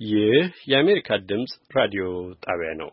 ይህ የአሜሪካ ድምጽ ራዲዮ ጣቢያ ነው።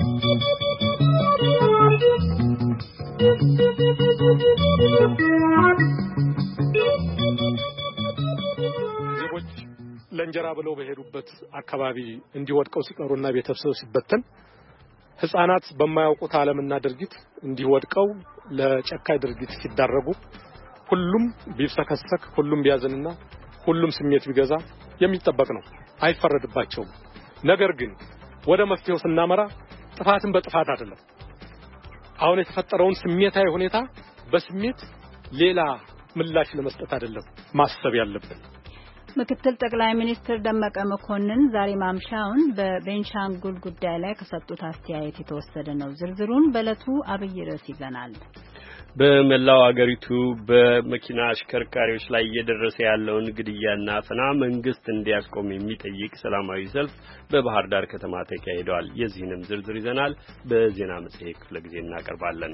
ዜጎች ለእንጀራ ብለው በሄዱበት አካባቢ እንዲወድቀው ሲቀሩና ቤተሰብ ሲበተን ህፃናት በማያውቁት ዓለምና ድርጊት እንዲወድቀው ለጨካይ ድርጊት ሲዳረጉ ሁሉም ቢፈከሰክ ሁሉም ቢያዝንና ሁሉም ስሜት ቢገዛ የሚጠበቅ ነው። አይፈረድባቸውም። ነገር ግን ወደ መፍትሄው ስናመራ ጥፋትን በጥፋት አይደለም። አሁን የተፈጠረውን ስሜታዊ ሁኔታ በስሜት ሌላ ምላሽ ለመስጠት አይደለም ማሰብ ያለብን። ምክትል ጠቅላይ ሚኒስትር ደመቀ መኮንን ዛሬ ማምሻውን በቤንሻንጉል ጉዳይ ላይ ከሰጡት አስተያየት የተወሰደ ነው። ዝርዝሩን በዕለቱ አብይ ርዕስ ይዘናል። በመላው አገሪቱ በመኪና አሽከርካሪዎች ላይ እየደረሰ ያለውን ግድያና አፈና መንግስት እንዲያስቆም የሚጠይቅ ሰላማዊ ሰልፍ በባህር ዳር ከተማ ተካሂዷል። የዚህንም ዝርዝር ይዘናል። በዜና መጽሔት ክፍለ ጊዜ እናቀርባለን።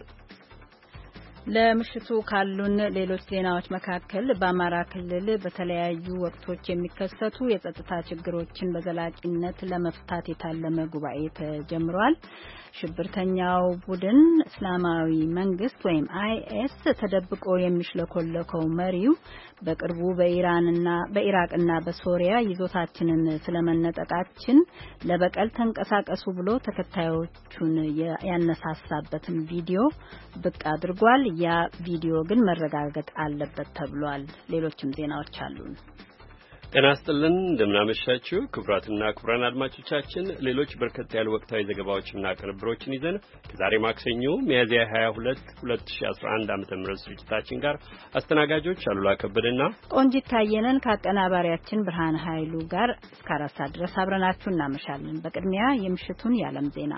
ለምሽቱ ካሉን ሌሎች ዜናዎች መካከል በአማራ ክልል በተለያዩ ወቅቶች የሚከሰቱ የጸጥታ ችግሮችን በዘላቂነት ለመፍታት የታለመ ጉባኤ ተጀምሯል። ሽብርተኛው ቡድን እስላማዊ መንግስት ወይም አይኤስ ተደብቆ የሚሽለኮለከው መሪው በቅርቡ በኢራቅና በሶሪያ ይዞታችንን ስለመነጠቃችን ለበቀል ተንቀሳቀሱ ብሎ ተከታዮቹን ያነሳሳበትን ቪዲዮ ብቅ አድርጓል። ያ ቪዲዮ ግን መረጋገጥ አለበት ተብሏል። ሌሎችም ዜናዎች አሉን። ጤና ይስጥልን፣ እንደምናመሻችሁ ክቡራትና ክቡራን አድማጮቻችን። ሌሎች በርከት ያሉ ወቅታዊ ዘገባዎችና ቅንብሮችን ይዘን ከዛሬ ማክሰኞ ሚያዝያ 22 2011 ዓ.ም ስርጭታችን ጋር አስተናጋጆች አሉላ ከበደና ቆንጂት ታየነን ከአቀናባሪያችን ብርሃን ኃይሉ ጋር እስከ 4 ሰዓት ድረስ አብረናችሁ እናመሻለን። በቅድሚያ የምሽቱን የዓለም ዜና።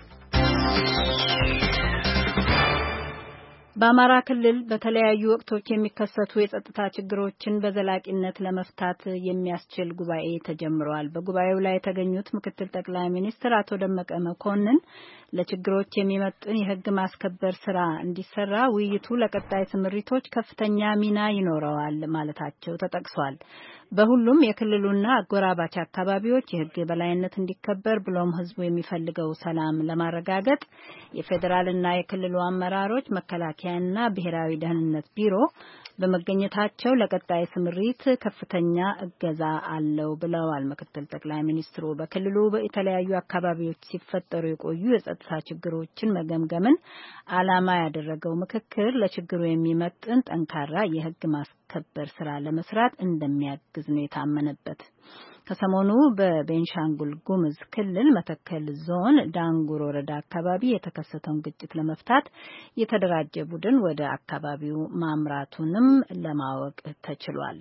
በአማራ ክልል በተለያዩ ወቅቶች የሚከሰቱ የጸጥታ ችግሮችን በዘላቂነት ለመፍታት የሚያስችል ጉባኤ ተጀምሯል። በጉባኤው ላይ የተገኙት ምክትል ጠቅላይ ሚኒስትር አቶ ደመቀ መኮንን ለችግሮች የሚመጥን የሕግ ማስከበር ስራ እንዲሰራ ውይይቱ ለቀጣይ ስምሪቶች ከፍተኛ ሚና ይኖረዋል ማለታቸው ተጠቅሷል። በሁሉም የክልሉና አጎራባች አካባቢዎች የሕግ የበላይነት እንዲከበር ብሎም ሕዝቡ የሚፈልገው ሰላም ለማረጋገጥ የፌዴራልና የክልሉ አመራሮች መከላከያና ብሔራዊ ደህንነት ቢሮ በመገኘታቸው ለቀጣይ ስምሪት ከፍተኛ እገዛ አለው ብለዋል ምክትል ጠቅላይ ሚኒስትሩ። በክልሉ በተለያዩ አካባቢዎች ሲፈጠሩ የቆዩ የጸጥታ ችግሮችን መገምገምን ዓላማ ያደረገው ምክክር ለችግሩ የሚመጥን ጠንካራ የሕግ ማስከበር ስራ ለመስራት እንደሚያግዝ ነው የታመነበት። ከሰሞኑ በቤንሻንጉል ጉሙዝ ክልል መተከል ዞን ዳንጉር ወረዳ አካባቢ የተከሰተውን ግጭት ለመፍታት የተደራጀ ቡድን ወደ አካባቢው ማምራቱንም ለማወቅ ተችሏል።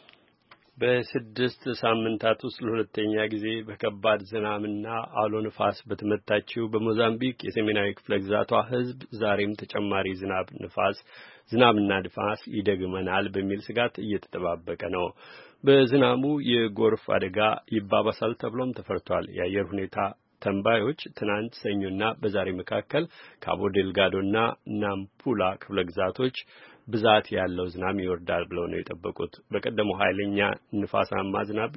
በ6 ሳምንታት ውስጥ ለሁለተኛ ጊዜ በከባድ ዝናብና አውሎ ነፋስ በተመታችው በሞዛምቢክ የሰሜናዊ ክፍለ ግዛቷ ሕዝብ ዛሬም ተጨማሪ ዝናብና ንፋስ ይደግመናል በሚል ስጋት እየተጠባበቀ ነው። በዝናቡ የጎርፍ አደጋ ይባባሳል ተብሎም ተፈርቷል። የአየር ሁኔታ ተንባዮች ትናንት ሰኞና በዛሬ መካከል ካቦ ዴልጋዶና ናምፑላ ክፍለ ግዛቶች ብዛት ያለው ዝናብ ይወርዳል ብለው ነው የጠበቁት። በቀደመው ኃይለኛ ንፋሳማ ዝናብ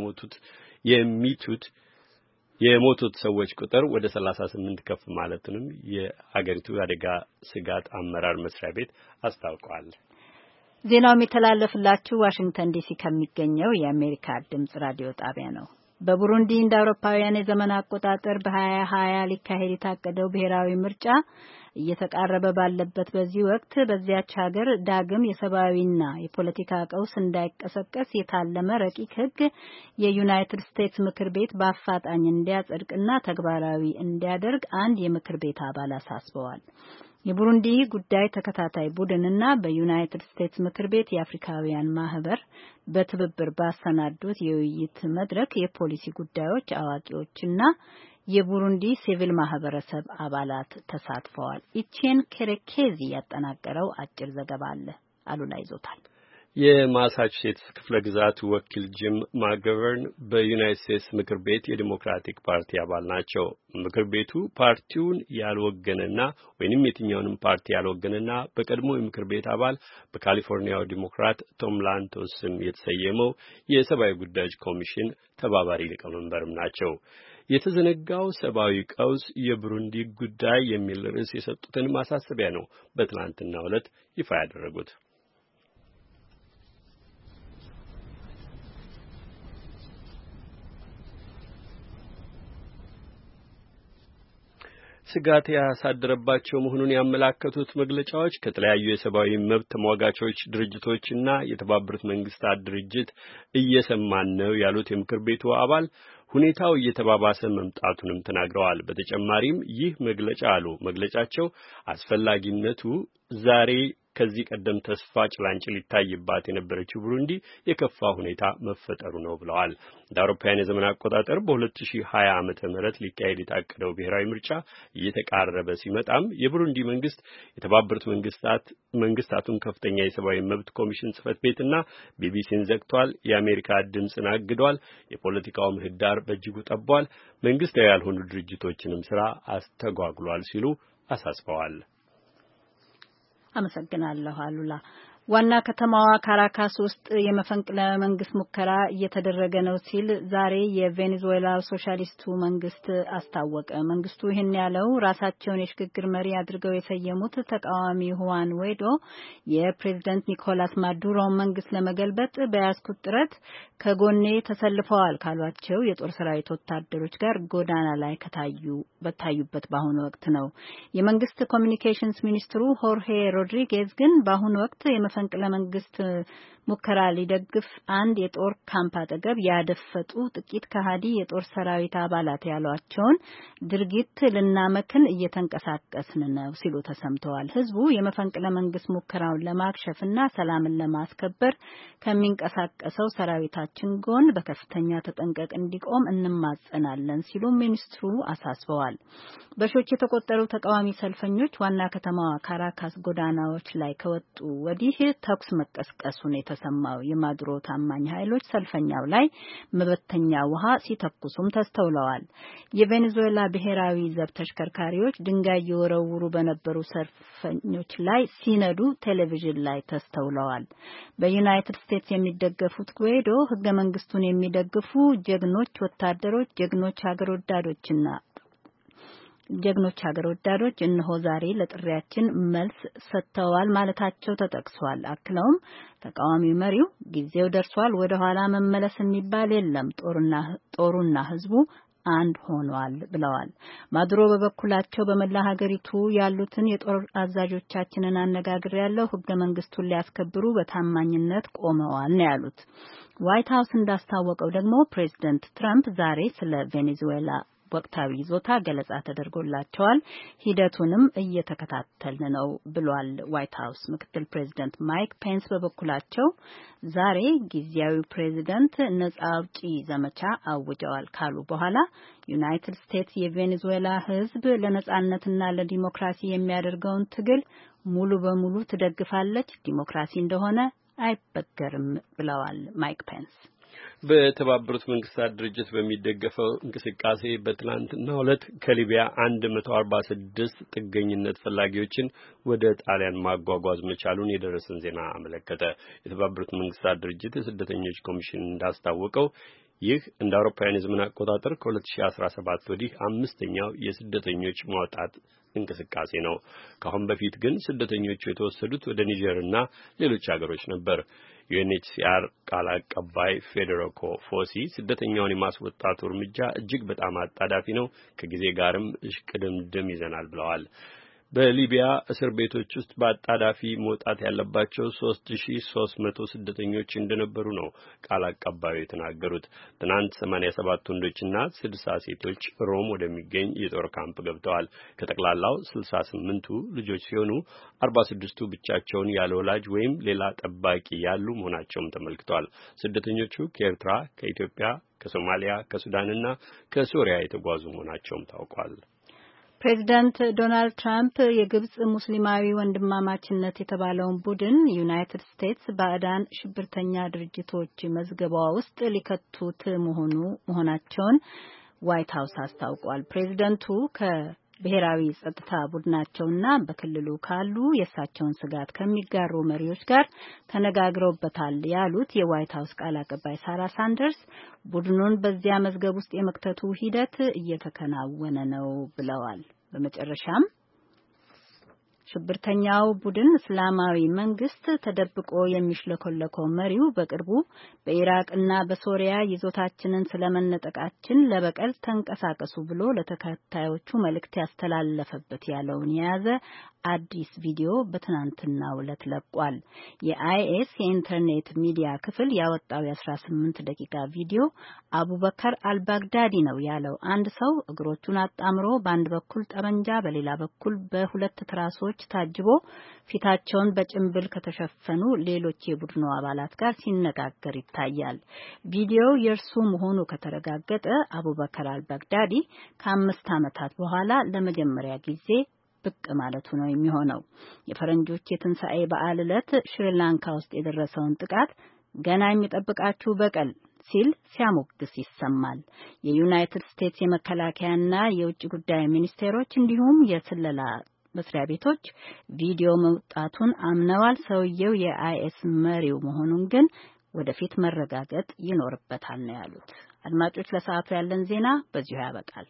የሞቱት ሰዎች ቁጥር ወደ 38 ከፍ ማለቱንም የአገሪቱ አደጋ ስጋት አመራር መስሪያ ቤት አስታውቋል። ዜናው የሚተላለፍላችሁ ዋሽንግተን ዲሲ ከሚገኘው የአሜሪካ ድምጽ ራዲዮ ጣቢያ ነው። በቡሩንዲ እንደ አውሮፓውያን የዘመን አቆጣጠር በ2020 ሊካሄድ የታቀደው ብሔራዊ ምርጫ እየተቃረበ ባለበት በዚህ ወቅት በዚያች ሀገር ዳግም የሰብአዊና የፖለቲካ ቀውስ እንዳይቀሰቀስ የታለመ ረቂቅ ሕግ የዩናይትድ ስቴትስ ምክር ቤት በአፋጣኝ እንዲያጸድቅና ተግባራዊ እንዲያደርግ አንድ የምክር ቤት አባል አሳስበዋል። የቡሩንዲ ጉዳይ ተከታታይ ቡድንና በዩናይትድ ስቴትስ ምክር ቤት የአፍሪካውያን ማህበር በትብብር ባሰናዱት የውይይት መድረክ የፖሊሲ ጉዳዮች አዋቂዎችና የቡሩንዲ ሲቪል ማህበረሰብ አባላት ተሳትፈዋል። ኢቼን ኬሬኬዚ ያጠናቀረው አጭር ዘገባ አለ። አሉላ ይዞታል። የማሳቹሴትስ ክፍለ ግዛት ወኪል ጂም ማክገቨርን በዩናይትድ ስቴትስ ምክር ቤት የዲሞክራቲክ ፓርቲ አባል ናቸው። ምክር ቤቱ ፓርቲውን ያልወገነና ወይንም የትኛውንም ፓርቲ ያልወገነና በቀድሞ የምክር ቤት አባል በካሊፎርኒያው ዲሞክራት ቶም ላንቶስ ስም የተሰየመው የሰብአዊ ጉዳዮች ኮሚሽን ተባባሪ ሊቀመንበርም ናቸው። የተዘነጋው ሰብአዊ ቀውስ የብሩንዲ ጉዳይ የሚል ርዕስ የሰጡትን ማሳሰቢያ ነው በትናንትናው ዕለት ይፋ ያደረጉት። ስጋት ያሳደረባቸው መሆኑን ያመለከቱት መግለጫዎች ከተለያዩ የሰብአዊ መብት ተሟጋቾች ድርጅቶችና የተባበሩት መንግስታት ድርጅት እየሰማን ነው ያሉት የምክር ቤቱ አባል ሁኔታው እየተባባሰ መምጣቱንም ተናግረዋል። በተጨማሪም ይህ መግለጫ አሉ መግለጫቸው አስፈላጊነቱ ዛሬ ከዚህ ቀደም ተስፋ ጭላንጭል ይታይባት የነበረችው ብሩንዲ የከፋ ሁኔታ መፈጠሩ ነው ብለዋል። እንደ አውሮፓውያን የዘመን አቆጣጠር በ2020 ዓመተ ምህረት ሊካሄድ የታቀደው ብሔራዊ ምርጫ እየተቃረበ ሲመጣም የብሩንዲ መንግስት የተባበሩት መንግስታቱን ከፍተኛ የሰብአዊ መብት ኮሚሽን ጽህፈት ቤትና ቢቢሲን ዘግቷል፣ የአሜሪካ ድምፅን አግዷል፣ የፖለቲካው ምህዳር በእጅጉ ጠቧል፣ መንግስታዊ ያልሆኑ ድርጅቶችንም ስራ አስተጓጉሏል ሲሉ አሳስበዋል። አመሰግናለሁ አሉላ። ዋና ከተማዋ ካራካስ ውስጥ የመፈንቅለ መንግስት ሙከራ እየተደረገ ነው ሲል ዛሬ የቬኔዙዌላ ሶሻሊስቱ መንግስት አስታወቀ። መንግስቱ ይህን ያለው ራሳቸውን የሽግግር መሪ አድርገው የሰየሙት ተቃዋሚ ሁዋን ጓይዶ የፕሬዝዳንት ኒኮላስ ማዱሮ መንግስት ለመገልበጥ በያዝኩት ጥረት ከጎኔ ተሰልፈዋል ካሏቸው የጦር ሰራዊት ወታደሮች ጋር ጎዳና ላይ በታዩበት በአሁኑ ወቅት ነው። የመንግስት ኮሚኒኬሽንስ ሚኒስትሩ ሆርሄ ሮድሪጌዝ ግን በአሁኑ ወቅት የመፈንቅለ መንግስት ሙከራ ሊደግፍ አንድ የጦር ካምፕ አጠገብ ያደፈጡ ጥቂት ከሃዲ የጦር ሰራዊት አባላት ያሏቸውን ድርጊት ልናመክን እየተንቀሳቀስን ነው ሲሉ ተሰምተዋል። ህዝቡ የመፈንቅለ መንግስት ሙከራውን ለማክሸፍና ሰላምን ለማስከበር ከሚንቀሳቀሰው ሰራዊታችን ጎን በከፍተኛ ተጠንቀቅ እንዲቆም እንማጸናለን ሲሉ ሚኒስትሩ አሳስበዋል። በሺዎች የተቆጠሩ ተቃዋሚ ሰልፈኞች ዋና ከተማዋ ካራካስ ጎዳናዎች ላይ ከወጡ ወዲህ ተኩስ መቀስቀሱን የተሰማው የማዱሮ ታማኝ ኃይሎች ሰልፈኛው ላይ መበተኛ ውሃ ሲተኩሱም ተስተውለዋል። የቬኔዙዌላ ብሔራዊ ዘብ ተሽከርካሪዎች ድንጋይ እየወረወሩ በነበሩ ሰልፈኞች ላይ ሲነዱ ቴሌቪዥን ላይ ተስተውለዋል። በዩናይትድ ስቴትስ የሚደገፉት ጓይዶ ህገ መንግስቱን የሚደግፉ ጀግኖች ወታደሮች፣ ጀግኖች ሀገር ወዳዶች እነሆ ዛሬ ለጥሪያችን መልስ ሰጥተዋል ማለታቸው ተጠቅሷል። አክለውም ተቃዋሚው መሪው ጊዜው ደርሷል፣ ወደ ኋላ መመለስ የሚባል የለም፣ ጦሩና ህዝቡ አንድ ሆኗል ብለዋል። ማዱሮ በበኩላቸው በመላ ሀገሪቱ ያሉትን የጦር አዛዦቻችንን አነጋግሬያለሁ፣ ህገ መንግስቱን ሊያስከብሩ በታማኝነት ቆመዋል ነው ያሉት። ዋይት ሀውስ እንዳስታወቀው ደግሞ ፕሬዚደንት ትራምፕ ዛሬ ስለ ቬኔዙዌላ ወቅታዊ ይዞታ ገለጻ ተደርጎላቸዋል። ሂደቱንም እየተከታተልን ነው ብሏል ዋይት ሀውስ። ምክትል ፕሬዚደንት ማይክ ፔንስ በበኩላቸው ዛሬ ጊዜያዊ ፕሬዚደንት ነጻ አውጪ ዘመቻ አውጀዋል ካሉ በኋላ ዩናይትድ ስቴትስ የቬኔዙዌላ ህዝብ ለነጻነትና ለዲሞክራሲ የሚያደርገውን ትግል ሙሉ በሙሉ ትደግፋለች፣ ዲሞክራሲ እንደሆነ አይበገርም ብለዋል ማይክ ፔንስ። በተባበሩት መንግስታት ድርጅት በሚደገፈው እንቅስቃሴ በትናንትናው ዕለት ከሊቢያ 146 ጥገኝነት ፈላጊዎችን ወደ ጣሊያን ማጓጓዝ መቻሉን የደረሰን ዜና አመለከተ። የተባበሩት መንግስታት ድርጅት የስደተኞች ኮሚሽን እንዳስታወቀው ይህ እንደ አውሮፓውያን የዘመን አቆጣጠር ከ2017 ወዲህ አምስተኛው የስደተኞች ማውጣት እንቅስቃሴ ነው። ከአሁን በፊት ግን ስደተኞቹ የተወሰዱት ወደ ኒጀርና ሌሎች ሀገሮች ነበር። ዩኤንኤችሲአር ቃል አቀባይ ፌዴሪኮ ፎሲ ስደተኛውን የማስወጣቱ እርምጃ እጅግ በጣም አጣዳፊ ነው፣ ከጊዜ ጋርም እሽቅድምድም ይዘናል ብለዋል። በሊቢያ እስር ቤቶች ውስጥ በአጣዳፊ መውጣት ያለባቸው 3300 ስደተኞች እንደነበሩ ነው ቃል አቀባዩ የተናገሩት። ትናንት 87 ወንዶችና 60 ሴቶች ሮም ወደሚገኝ የጦር ካምፕ ገብተዋል። ከጠቅላላው 68ቱ ልጆች ሲሆኑ 46ቱ ብቻቸውን ያለ ወላጅ ወይም ሌላ ጠባቂ ያሉ መሆናቸውም ተመልክቷል። ስደተኞቹ ከኤርትራ፣ ከኢትዮጵያ፣ ከሶማሊያ፣ ከሱዳንና ከሶሪያ የተጓዙ መሆናቸውም ታውቋል። ፕሬዚዳንት ዶናልድ ትራምፕ የግብጽ ሙስሊማዊ ወንድማማችነት የተባለውን ቡድን ዩናይትድ ስቴትስ ባዕዳን ሽብርተኛ ድርጅቶች መዝገቧ ውስጥ ሊከቱት መሆናቸውን ዋይት ሀውስ አስታውቋል። ፕሬዚደንቱ ከብሔራዊ ጸጥታ ቡድናቸውና በክልሉ ካሉ የእሳቸውን ስጋት ከሚጋሩ መሪዎች ጋር ተነጋግረውበታል ያሉት የዋይት ሀውስ ቃል አቀባይ ሳራ ሳንደርስ ቡድኑን በዚያ መዝገብ ውስጥ የመክተቱ ሂደት እየተከናወነ ነው ብለዋል። በመጨረሻም ሽብርተኛው ቡድን እስላማዊ መንግስት ተደብቆ የሚሽለኮለከው መሪው በቅርቡ በኢራቅና በሶሪያ ይዞታችንን ስለመነጠቃችን ለበቀል ተንቀሳቀሱ ብሎ ለተከታዮቹ መልእክት ያስተላለፈበት ያለውን የያዘ አዲስ ቪዲዮ በትናንትናው ዕለት ለቋል። የአይኤስ የኢንተርኔት ሚዲያ ክፍል ያወጣው የ18 ደቂቃ ቪዲዮ አቡበከር አልባግዳዲ ነው ያለው አንድ ሰው እግሮቹን አጣምሮ በአንድ በኩል ጠመንጃ በሌላ በኩል በሁለት ትራሶች ታጅቦ ፊታቸውን በጭንብል ከተሸፈኑ ሌሎች የቡድኑ አባላት ጋር ሲነጋገር ይታያል። ቪዲዮው የእርሱ መሆኑ ከተረጋገጠ አቡበከር አልባግዳዲ ከ5 ዓመታት በኋላ ለመጀመሪያ ጊዜ ብቅ ማለቱ ነው የሚሆነው። የፈረንጆች የትንሣኤ በዓል ዕለት ሽሪላንካ ውስጥ የደረሰውን ጥቃት ገና የሚጠብቃችሁ በቀል ሲል ሲያሞግስ ይሰማል። የዩናይትድ ስቴትስ የመከላከያና የውጭ ጉዳይ ሚኒስቴሮች እንዲሁም የስለላ መስሪያ ቤቶች ቪዲዮ መውጣቱን አምነዋል። ሰውየው የአይኤስ መሪው መሆኑን ግን ወደፊት መረጋገጥ ይኖርበታል ነው ያሉት። አድማጮች፣ ለሰዓቱ ያለን ዜና በዚሁ ያበቃል።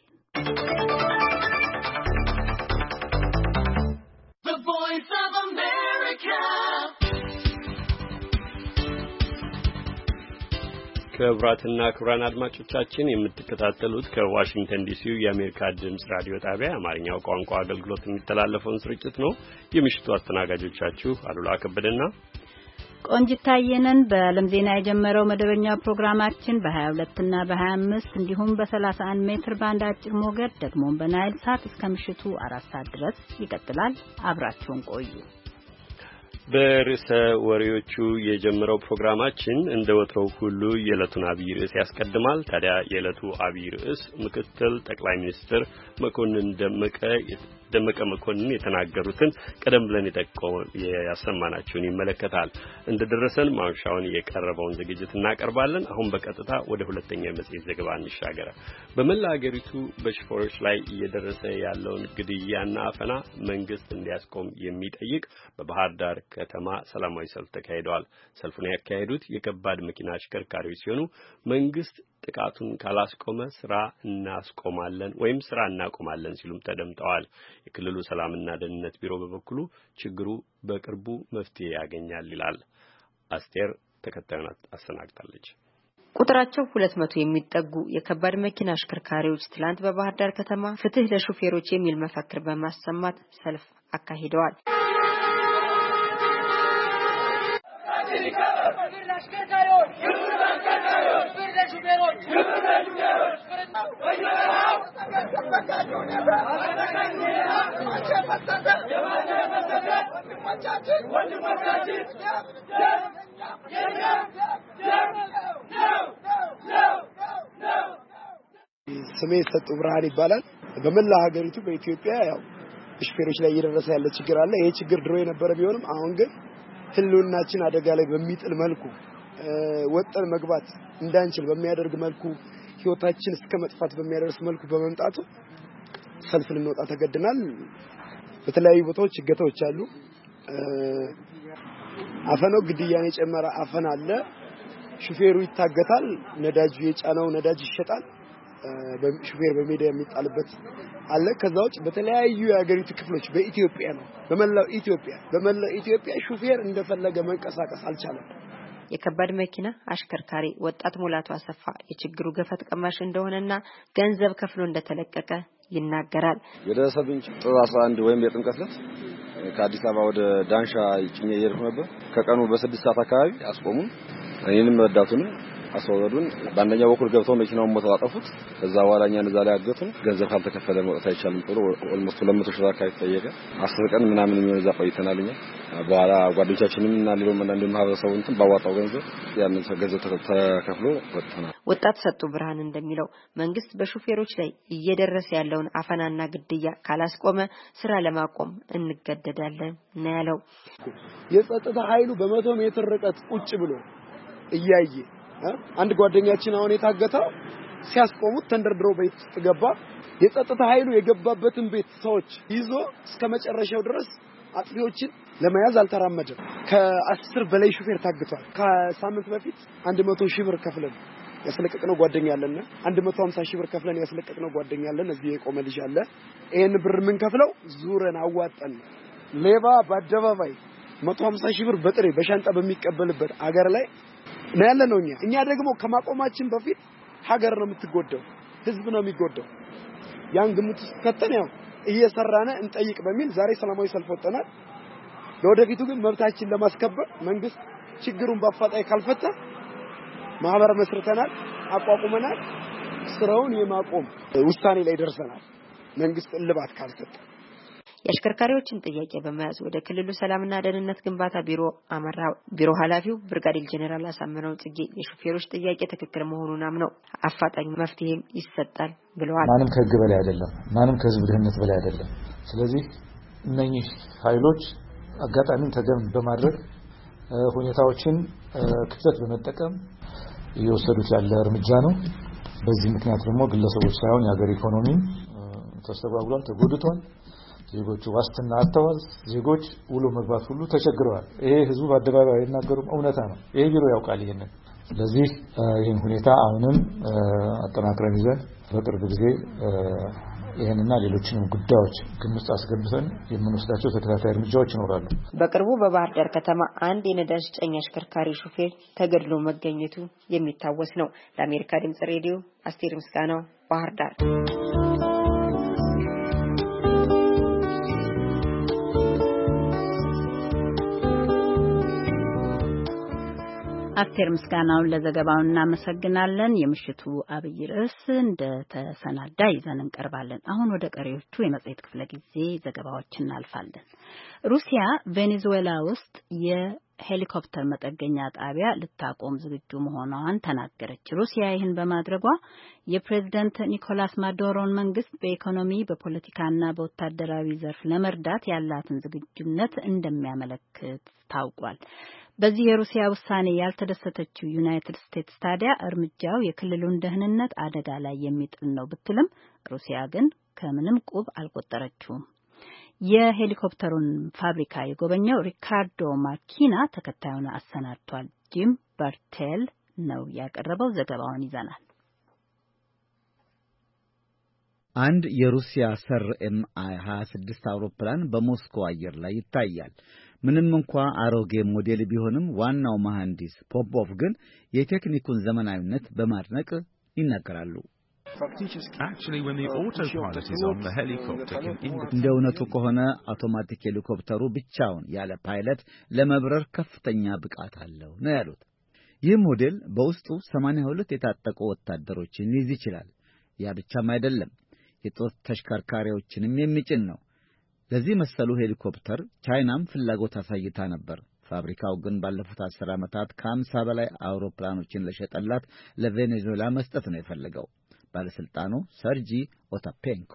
ክቡራትና ክቡራን አድማጮቻችን የምትከታተሉት ከዋሽንግተን ዲሲው የአሜሪካ ድምጽ ራዲዮ ጣቢያ አማርኛው ቋንቋ አገልግሎት የሚተላለፈውን ስርጭት ነው። የምሽቱ አስተናጋጆቻችሁ አሉላ ከበደና ቆንጂት ታየነን። በዓለም ዜና የጀመረው መደበኛ ፕሮግራማችን በ22 እና በ25 እንዲሁም በ31 ሜትር ባንድ አጭር ሞገድ ደግሞ በናይል ሳት እስከ ምሽቱ 4 ሰዓት ድረስ ይቀጥላል። አብራችሁን ቆዩ። በርዕሰ ወሬዎቹ የጀመረው ፕሮግራማችን እንደ ወትሮው ሁሉ የዕለቱን አብይ ርዕስ ያስቀድማል። ታዲያ የዕለቱ አብይ ርዕስ ምክትል ጠቅላይ ሚኒስትር መኮንን ደመቀ መኮንን የተናገሩትን ቀደም ብለን ያሰማናቸውን ይመለከታል። እንደደረሰን ማምሻውን የቀረበውን ዝግጅት እናቀርባለን። አሁን በቀጥታ ወደ ሁለተኛው የመጽሔት ዘገባ እንሻገር። በመላ ሀገሪቱ በሾፌሮች ላይ እየደረሰ ያለውን ግድያና አፈና መንግስት እንዲያስቆም የሚጠይቅ በባህር ዳር ከተማ ሰላማዊ ሰልፍ ተካሂዷል። ሰልፉን ያካሄዱት የከባድ መኪና አሽከርካሪዎች ሲሆኑ መንግስት ጥቃቱን ካላስቆመ ስራ እናቆማለን ሲሉም ተደምጠዋል። የክልሉ ሰላምና ደህንነት ቢሮ በበኩሉ ችግሩ በቅርቡ መፍትሄ ያገኛል ይላል። አስቴር ተከታዩን አሰናግታለች። ቁጥራቸው 200 የሚጠጉ የከባድ መኪና አሽከርካሪዎች ትላንት በባህር ዳር ከተማ ፍትህ ለሹፌሮች የሚል መፈክር በማሰማት ሰልፍ አካሂደዋል። ስሜ ሰጡ ብርሃን ይባላል። በመላ ሀገሪቱ በኢትዮጵያ ያው ሹፌሮች ላይ እየደረሰ ያለ ችግር አለ። ይሄ ችግር ድሮ የነበረ ቢሆንም አሁን ግን ህልውናችን አደጋ ላይ በሚጥል መልኩ ወጥተን መግባት እንዳንችል በሚያደርግ መልኩ ህይወታችን እስከ መጥፋት በሚያደርስ መልኩ በመምጣቱ ሰልፍ ልንወጣ ተገደናል። በተለያዩ ቦታዎች እገታዎች አሉ። አፈናው ግድያን የጨመረ አፈና አለ። ሹፌሩ ይታገታል። ነዳጁ የጫነው ነዳጅ ይሸጣል። ሹፌር በሜዳ የሚጣልበት አለ። ከዛውጭ በተለያዩ የሀገሪቱ ክፍሎች በኢትዮጵያ ነው በመላው ኢትዮጵያ ሹፌር እንደፈለገ መንቀሳቀስ አልቻለም። የከባድ መኪና አሽከርካሪ ወጣት ሙላቱ አሰፋ የችግሩ ገፈት ቀማሽ እንደሆነና ገንዘብ ከፍሎ እንደተለቀቀ ይናገራል። የደረሰብኝ ጥር 11 ወይም የጥምቀት ዕለት ከአዲስ አበባ ወደ ዳንሻ ጭኜ እየሄድኩ ነበር። ከቀኑ በ6 ሰዓት አካባቢ አስቆሙን። እኔንም ረዳቱንም አስወረዱን። በአንደኛው በኩል ገብተው መኪናውን ሞተው አጠፉት። ከዛ በኋላ እኛን እዛ ላይ አገቱን። ገንዘብ ካልተከፈለ መውጣት አይቻልም ብሎ ኦልሞስት 200 ሺህ አካባቢ ጠየቀ። 10 ቀን ምናምን የሚሆን እዛ ቆይተናል። እኛ በኋላ ጓደኞቻችንም እና ሌሎች አንዳንድ ማህበረሰቡ እንትን ባዋጣው ገንዘብ ያንን ገንዘብ ተከፍሎ ወጥተናል። ወጣት ሰጡ ብርሃን እንደሚለው መንግስት በሹፌሮች ላይ እየደረሰ ያለውን አፈናና ግድያ ካላስቆመ ስራ ለማቆም እንገደዳለን ነው ያለው። የጸጥታ ኃይሉ በ100 ሜትር ርቀት ቁጭ ብሎ እያየ አንድ ጓደኛችን አሁን የታገተው ሲያስቆሙት ተንደርድሮ ቤት ገባ። የጸጥታ ኃይሉ የገባበትን ቤት ሰዎች ይዞ እስከ መጨረሻው ድረስ አጥፊዎችን ለመያዝ አልተራመደም። ከ10 በላይ ሹፌር ታግቷል። ከሳምንት በፊት 100 ሺህ ብር ከፍለን ያስለቀቅነው ጓደኛ አለና 150 ሺህ ብር ከፍለን ያስለቀቅነው ጓደኛ አለን። እዚህ የቆመ ልጅ አለ። ይሄን ብር ምን ከፍለው ዙረን አዋጣን። ሌባ በአደባባይ 150 ሺህ ብር በጥሬ በሻንጣ በሚቀበልበት አገር ላይ ነው ያለነው። እኛ ደግሞ ከማቆማችን በፊት ሀገር ነው የምትጎደው፣ ህዝብ ነው የሚጎደው። ያን ግምት ከተን ያው እየሰራነ እንጠይቅ በሚል ዛሬ ሰላማዊ ሰልፍ ወጥተናል። ለወደፊቱ ግን መብታችን ለማስከበር መንግስት ችግሩን በአፋጣኝ ካልፈታ ማህበር መስርተናል፣ አቋቁመናል። ስራውን የማቆም ውሳኔ ላይ ደርሰናል መንግስት እልባት ካልሰጠ። የአሽከርካሪዎችን ጥያቄ በመያዝ ወደ ክልሉ ሰላምና ደህንነት ግንባታ ቢሮ አመራ። ቢሮ ኃላፊው ብርጋዴር ጄኔራል አሳምነው ጽጌ የሹፌሮች ጥያቄ ትክክል መሆኑን አምነው አፋጣኝ መፍትሄም ይሰጣል ብለዋል። ማንም ከህግ በላይ አይደለም፣ ማንም ከህዝብ ደህንነት በላይ አይደለም። ስለዚህ እነኚህ ኃይሎች አጋጣሚን ተገን በማድረግ ሁኔታዎችን ክፍተት በመጠቀም እየወሰዱት ያለ እርምጃ ነው። በዚህ ምክንያት ደግሞ ግለሰቦች ሳይሆን የሀገር ኢኮኖሚ ተስተጓጉሏል፣ ተጎድቷል። ዜጎች ዋስትና አጥተዋል። ዜጎች ውሎ መግባት ሁሉ ተቸግረዋል። ይሄ ህዝቡ በአደባባይ አይናገሩም፣ እውነታ ነው። ይሄ ቢሮ ያውቃል ይሄንን። ስለዚህ ይሄን ሁኔታ አሁንም አጠናክረን ይዘን በቅርብ ጊዜ ይሄንና ሌሎችንም ጉዳዮች ግምት አስገብተን የምንወስዳቸው ተከታታይ እርምጃዎች ይኖራሉ። በቅርቡ በባህር ዳር ከተማ አንድ የነዳጅ ጫኝ አሽከርካሪ ሹፌር ተገድሎ መገኘቱ የሚታወስ ነው። ለአሜሪካ ድምጽ ሬዲዮ አስቴር ምስጋናው ባህር ዳር። አስቴር ምስጋናውን ለዘገባው እናመሰግናለን። የምሽቱ አብይ ርዕስ እንደተሰናዳ ይዘን እንቀርባለን። አሁን ወደ ቀሪዎቹ የመጽሔት ክፍለ ጊዜ ዘገባዎች እናልፋለን። ሩሲያ ቬኔዙዌላ ውስጥ የሄሊኮፕተር መጠገኛ ጣቢያ ልታቆም ዝግጁ መሆኗን ተናገረች። ሩሲያ ይህን በማድረጓ የፕሬዝዳንት ኒኮላስ ማዱሮን መንግስት በኢኮኖሚ በፖለቲካና በወታደራዊ ዘርፍ ለመርዳት ያላትን ዝግጁነት እንደሚያመለክት ታውቋል። በዚህ የሩሲያ ውሳኔ ያልተደሰተችው ዩናይትድ ስቴትስ ታዲያ እርምጃው የክልሉን ደህንነት አደጋ ላይ የሚጥል ነው ብትልም ሩሲያ ግን ከምንም ቁብ አልቆጠረችውም። የሄሊኮፕተሩን ፋብሪካ የጎበኘው ሪካርዶ ማኪና ተከታዩን አሰናድቷል። ጂም በርቴል ነው ያቀረበው። ዘገባውን ይዘናል። አንድ የሩሲያ ሰር Mi-26 አውሮፕላን በሞስኮ አየር ላይ ይታያል። ምንም እንኳ አሮጌ ሞዴል ቢሆንም ዋናው መሐንዲስ ፖፖቭ ግን የቴክኒኩን ዘመናዊነት በማድነቅ ይናገራሉ። እንደ እውነቱ ከሆነ አውቶማቲክ ሄሊኮፕተሩ ብቻውን ያለ ፓይለት ለመብረር ከፍተኛ ብቃት አለው ነው ያሉት። ይህ ሞዴል በውስጡ 82 የታጠቁ ወታደሮችን ሊይዝ ይችላል። ያ ብቻም አይደለም፣ የጦር ተሽከርካሪዎችንም የሚጭን ነው። ለዚህ መሰሉ ሄሊኮፕተር ቻይናም ፍላጎት አሳይታ ነበር። ፋብሪካው ግን ባለፉት 10 ዓመታት ከ50 በላይ አውሮፕላኖችን ለሸጠላት ለቬኔዙዌላ መስጠት ነው የፈለገው። ባለስልጣኑ ሰርጂ ኦታፔንኮ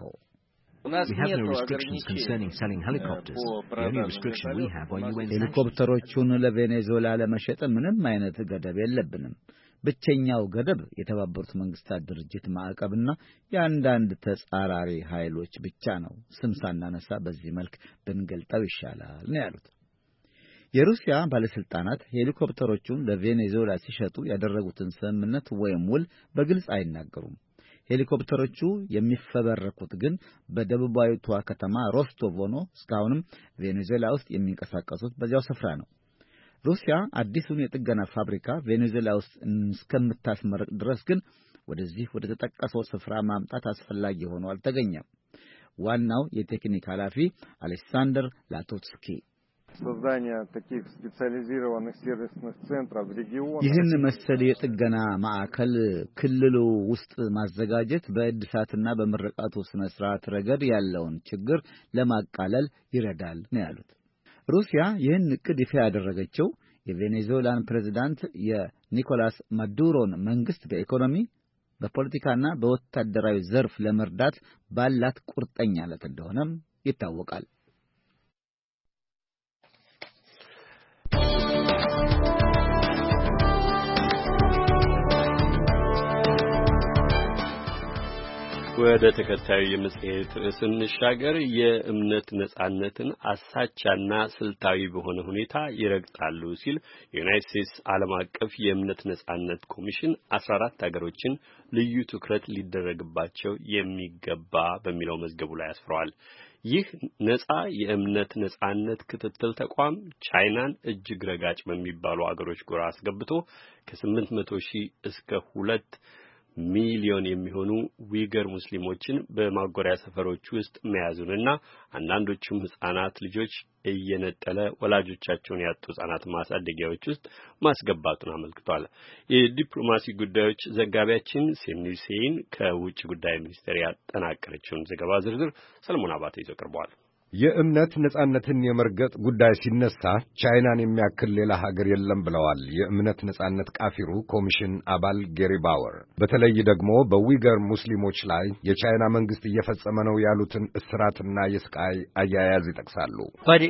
ሄሊኮፕተሮቹን ለቬኔዙዌላ ለመሸጥ ምንም አይነት ገደብ የለብንም። ብቸኛው ገደብ የተባበሩት መንግስታት ድርጅት ማዕቀብና የአንዳንድ ተጻራሪ ኃይሎች ብቻ ነው። ስም ሳናነሳ በዚህ መልክ ብንገልጠው ይሻላል ነው ያሉት። የሩሲያ ባለስልጣናት ሄሊኮፕተሮቹን ለቬኔዙዌላ ሲሸጡ ያደረጉትን ስምምነት ወይም ውል በግልጽ አይናገሩም። ሄሊኮፕተሮቹ የሚፈበረኩት ግን በደቡባዊቷ ከተማ ሮስቶቭ ሆኖ እስካሁንም ቬኔዙዌላ ውስጥ የሚንቀሳቀሱት በዚያው ስፍራ ነው። ሩሲያ አዲሱን የጥገና ፋብሪካ ቬኔዙዌላ ውስጥ እስከምታስመርቅ ድረስ ግን ወደዚህ ወደ ተጠቀሰው ስፍራ ማምጣት አስፈላጊ ሆኖ አልተገኘም። ዋናው የቴክኒክ ኃላፊ አሌክሳንደር ላቶትስኪ создание таких специализированных сервисных центров в регионах. ይህን መሰል የጥገና ማዕከል ክልሉ ውስጥ ማዘጋጀት በእድሳትና በምርቃቱ ስነ ስርዓት ረገድ ያለውን ችግር ለማቃለል ይረዳል ነው ያሉት። ሩሲያ ይህን እቅድ ይፋ ያደረገችው የቬኔዙዌላን ፕሬዝዳንት የኒኮላስ ማዱሮን መንግስት በኢኮኖሚ በፖለቲካና በወታደራዊ ዘርፍ ለመርዳት ባላት ቁርጠኛነት እንደሆነም ይታወቃል። ወደ ተከታዩ የመጽሔት ርዕስ እንሻገር። የእምነት ነጻነትን አሳቻና ስልታዊ በሆነ ሁኔታ ይረግጣሉ ሲል የዩናይትድ ስቴትስ ዓለም አቀፍ የእምነት ነጻነት ኮሚሽን 14 ሀገሮችን ልዩ ትኩረት ሊደረግባቸው የሚገባ በሚለው መዝገቡ ላይ አስፍረዋል። ይህ ነጻ የእምነት ነጻነት ክትትል ተቋም ቻይናን እጅግ ረጋጭ በሚባሉ አገሮች ጎራ አስገብቶ ከ800,000 እስከ 2 ሚሊዮን የሚሆኑ ዊገር ሙስሊሞችን በማጎሪያ ሰፈሮች ውስጥ መያዙንና አንዳንዶቹም ህፃናት ልጆች እየነጠለ ወላጆቻቸውን ያጡ ህፃናት ማሳደጊያዎች ውስጥ ማስገባቱን አመልክቷል። የዲፕሎማሲ ጉዳዮች ዘጋቢያችን ሴኒሴን ከውጭ ጉዳይ ሚኒስቴር ያጠናቀረችውን ዘገባ ዝርዝር ሰለሞን አባተ ይዞ ቀርቧል። የእምነት ነጻነትን የመርገጥ ጉዳይ ሲነሳ ቻይናን የሚያክል ሌላ ሀገር የለም ብለዋል የእምነት ነጻነት ቃፊሩ ኮሚሽን አባል ጌሪ ባወር። በተለይ ደግሞ በዊገር ሙስሊሞች ላይ የቻይና መንግስት እየፈጸመ ነው ያሉትን እስራትና የስቃይ አያያዝ ይጠቅሳሉ።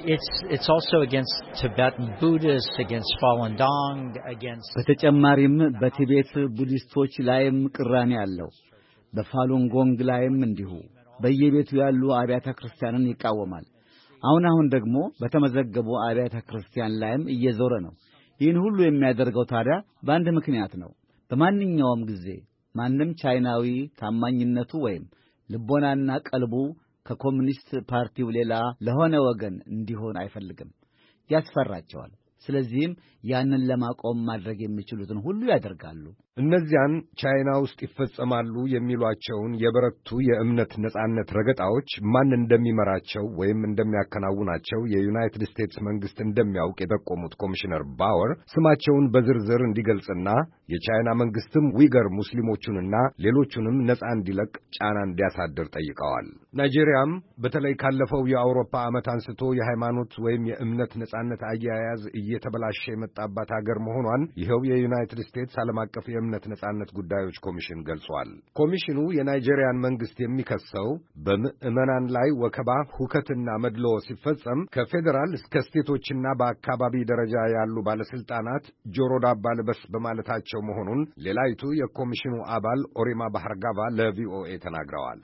በተጨማሪም በቲቤት ቡዲስቶች ላይም ቅራኔ አለው። በፋሉን ጎንግ ላይም እንዲሁ በየቤቱ ያሉ አብያተ ክርስቲያንን ይቃወማል። አሁን ደግሞ በተመዘገቡ አብያተ ክርስቲያን ላይም እየዞረ ነው። ይህን ሁሉ የሚያደርገው ታዲያ በአንድ ምክንያት ነው። በማንኛውም ጊዜ ማንም ቻይናዊ ታማኝነቱ ወይም ልቦናና ቀልቡ ከኮሙኒስት ፓርቲው ሌላ ለሆነ ወገን እንዲሆን አይፈልግም፣ ያስፈራቸዋል። ስለዚህም ያንን ለማቆም ማድረግ የሚችሉትን ሁሉ ያደርጋሉ። እነዚያን ቻይና ውስጥ ይፈጸማሉ የሚሏቸውን የበረቱ የእምነት ነጻነት ረገጣዎች ማን እንደሚመራቸው ወይም እንደሚያከናውናቸው የዩናይትድ ስቴትስ መንግስት እንደሚያውቅ የጠቆሙት ኮሚሽነር ባወር ስማቸውን በዝርዝር እንዲገልጽና የቻይና መንግስትም ዊገር ሙስሊሞቹንና ሌሎቹንም ነጻ እንዲለቅ ጫና እንዲያሳድር ጠይቀዋል። ናይጄሪያም በተለይ ካለፈው የአውሮፓ ዓመት አንስቶ የሃይማኖት ወይም የእምነት ነጻነት አያያዝ እየተበላሸ የመጣባት ሀገር መሆኗን ይኸው የዩናይትድ ስቴትስ ዓለም አቀፍ የእምነት ነጻነት ጉዳዮች ኮሚሽን ገልጿል። ኮሚሽኑ የናይጄሪያን መንግስት የሚከሰው በምዕመናን ላይ ወከባ፣ ሁከትና መድሎ ሲፈጸም ከፌዴራል እስከ ስቴቶችና በአካባቢ ደረጃ ያሉ ባለስልጣናት ጆሮ ዳባ ልበስ በማለታቸው መሆኑን ሌላይቱ የኮሚሽኑ አባል ኦሪማ ባህርጋቫ ለቪኦኤ ተናግረዋል።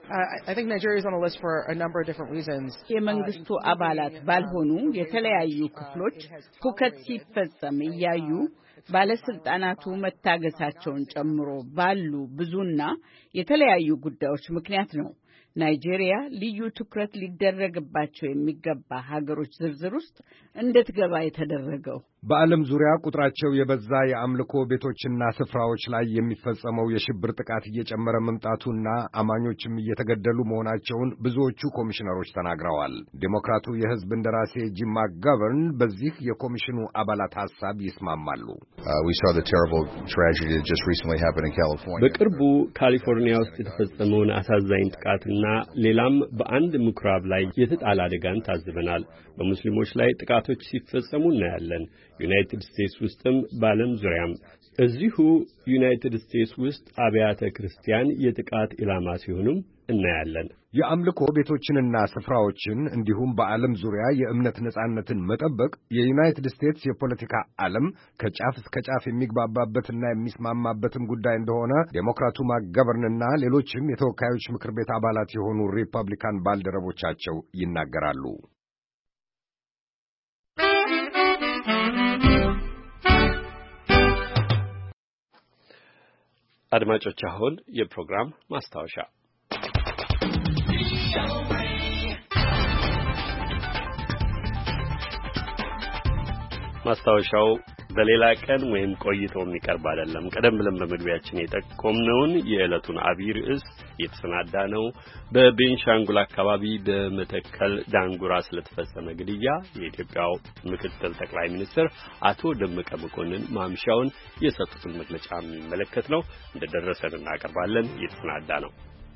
የመንግስቱ አባላት ባልሆኑ የተለያዩ ክፍሎች ሁከት ሲፈጸም እያዩ ባለስልጣናቱ መታገሳቸውን ጨምሮ ባሉ ብዙና የተለያዩ ጉዳዮች ምክንያት ነው ናይጄሪያ ልዩ ትኩረት ሊደረግባቸው የሚገባ ሀገሮች ዝርዝር ውስጥ እንድትገባ የተደረገው። በዓለም ዙሪያ ቁጥራቸው የበዛ የአምልኮ ቤቶችና ስፍራዎች ላይ የሚፈጸመው የሽብር ጥቃት እየጨመረ መምጣቱና አማኞችም እየተገደሉ መሆናቸውን ብዙዎቹ ኮሚሽነሮች ተናግረዋል። ዴሞክራቱ የሕዝብ እንደራሴ ጂም ማክጋቨርን በዚህ የኮሚሽኑ አባላት ሐሳብ ይስማማሉ። በቅርቡ ካሊፎርኒያ ውስጥ የተፈጸመውን አሳዛኝ ጥቃትና ሌላም በአንድ ምኩራብ ላይ የተጣለ አደጋን ታዝበናል። በሙስሊሞች ላይ ጥቃቶች ሲፈጸሙ እናያለን። ዩናይትድ ስቴትስ ውስጥም በዓለም ዙሪያም እዚሁ ዩናይትድ ስቴትስ ውስጥ አብያተ ክርስቲያን የጥቃት ኢላማ ሲሆኑም እናያለን። የአምልኮ ቤቶችንና ስፍራዎችን እንዲሁም በዓለም ዙሪያ የእምነት ነጻነትን መጠበቅ የዩናይትድ ስቴትስ የፖለቲካ ዓለም ከጫፍ እስከ ጫፍ የሚግባባበትና የሚስማማበትም ጉዳይ እንደሆነ ዴሞክራቱ ማክጋቨርንና ሌሎችም የተወካዮች ምክር ቤት አባላት የሆኑ ሪፐብሊካን ባልደረቦቻቸው ይናገራሉ። አድማጮች፣ አሁን የፕሮግራም ማስታወሻ ማስታወሻው በሌላ ቀን ወይም ቆይቶ የሚቀርብ አይደለም። ቀደም ብለን በመግቢያችን የጠቆምነውን የዕለቱን አብይ ርዕስ የተሰናዳ ነው። በቤንሻንጉል አካባቢ በመተከል ዳንጉራ ስለተፈጸመ ግድያ የኢትዮጵያው ምክትል ጠቅላይ ሚኒስትር አቶ ደመቀ መኮንን ማምሻውን የሰጡትን መግለጫ የሚመለከት ነው። እንደደረሰን እናቀርባለን። የተሰናዳ ነው።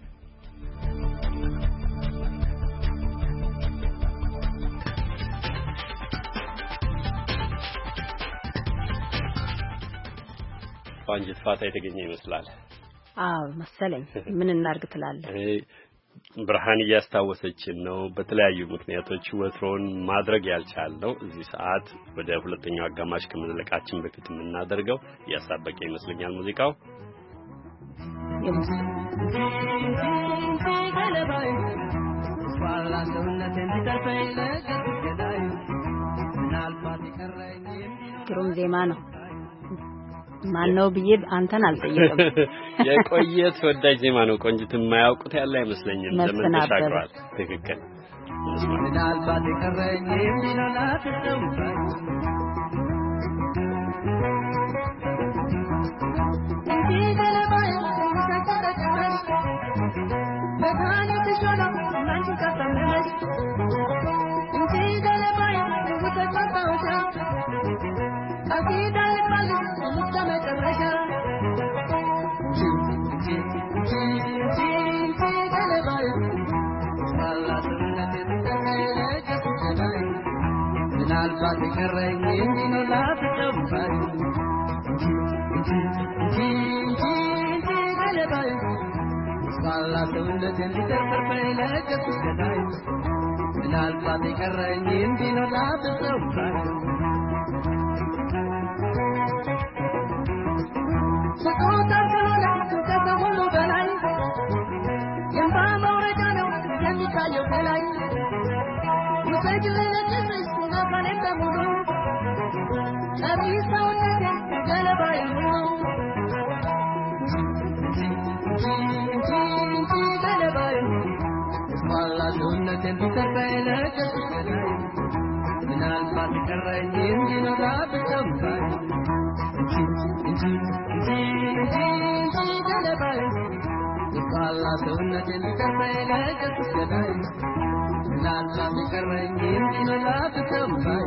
ባንጀት ፋታ የተገኘ ይመስላል። መሰለኝ። ምን እናርግ ትላለህ? ብርሃን እያስታወሰችን ነው። በተለያዩ ምክንያቶች ወትሮን ማድረግ ያልቻልነው እዚህ ሰዓት ወደ ሁለተኛው አጋማሽ ከመዘለቃችን በፊት የምናደርገው ያሳበቀ ይመስለኛል ሙዚቃው። ግሩም ዜማ ነው። ማነው ብዬ አንተን አልጠየቅም። የቆየ ተወዳጅ ዜማ ነው። ቆንጅት የማያውቁት ያለ አይመስለኝም። ዘመን ተሻግሯል። ትክክል። ምናልባት የቀረኝ የሚኖላት ምናልባት የቀረኝ የሚኖላት ተባይ ገለባይ ሳላሰውነት እንዲተርፈኝ ለገሱስ ገዳይ ምናልባት የቀረኝ የሚኖላት ተባይ ስጦታ ከሆነ ከሁሉ በላይ የእንባ መውረጃ ነው የሚታየው ከላይ ውሰጅልኝ ምናልባት የቀረኝ የሚኖላት ተባይ ገለባይ ይባላ ሰውነት የሚቀርበኝ ለኢየሱስ ገዳይ ምናልባት የቀረኝ የሚኖላት ተባይ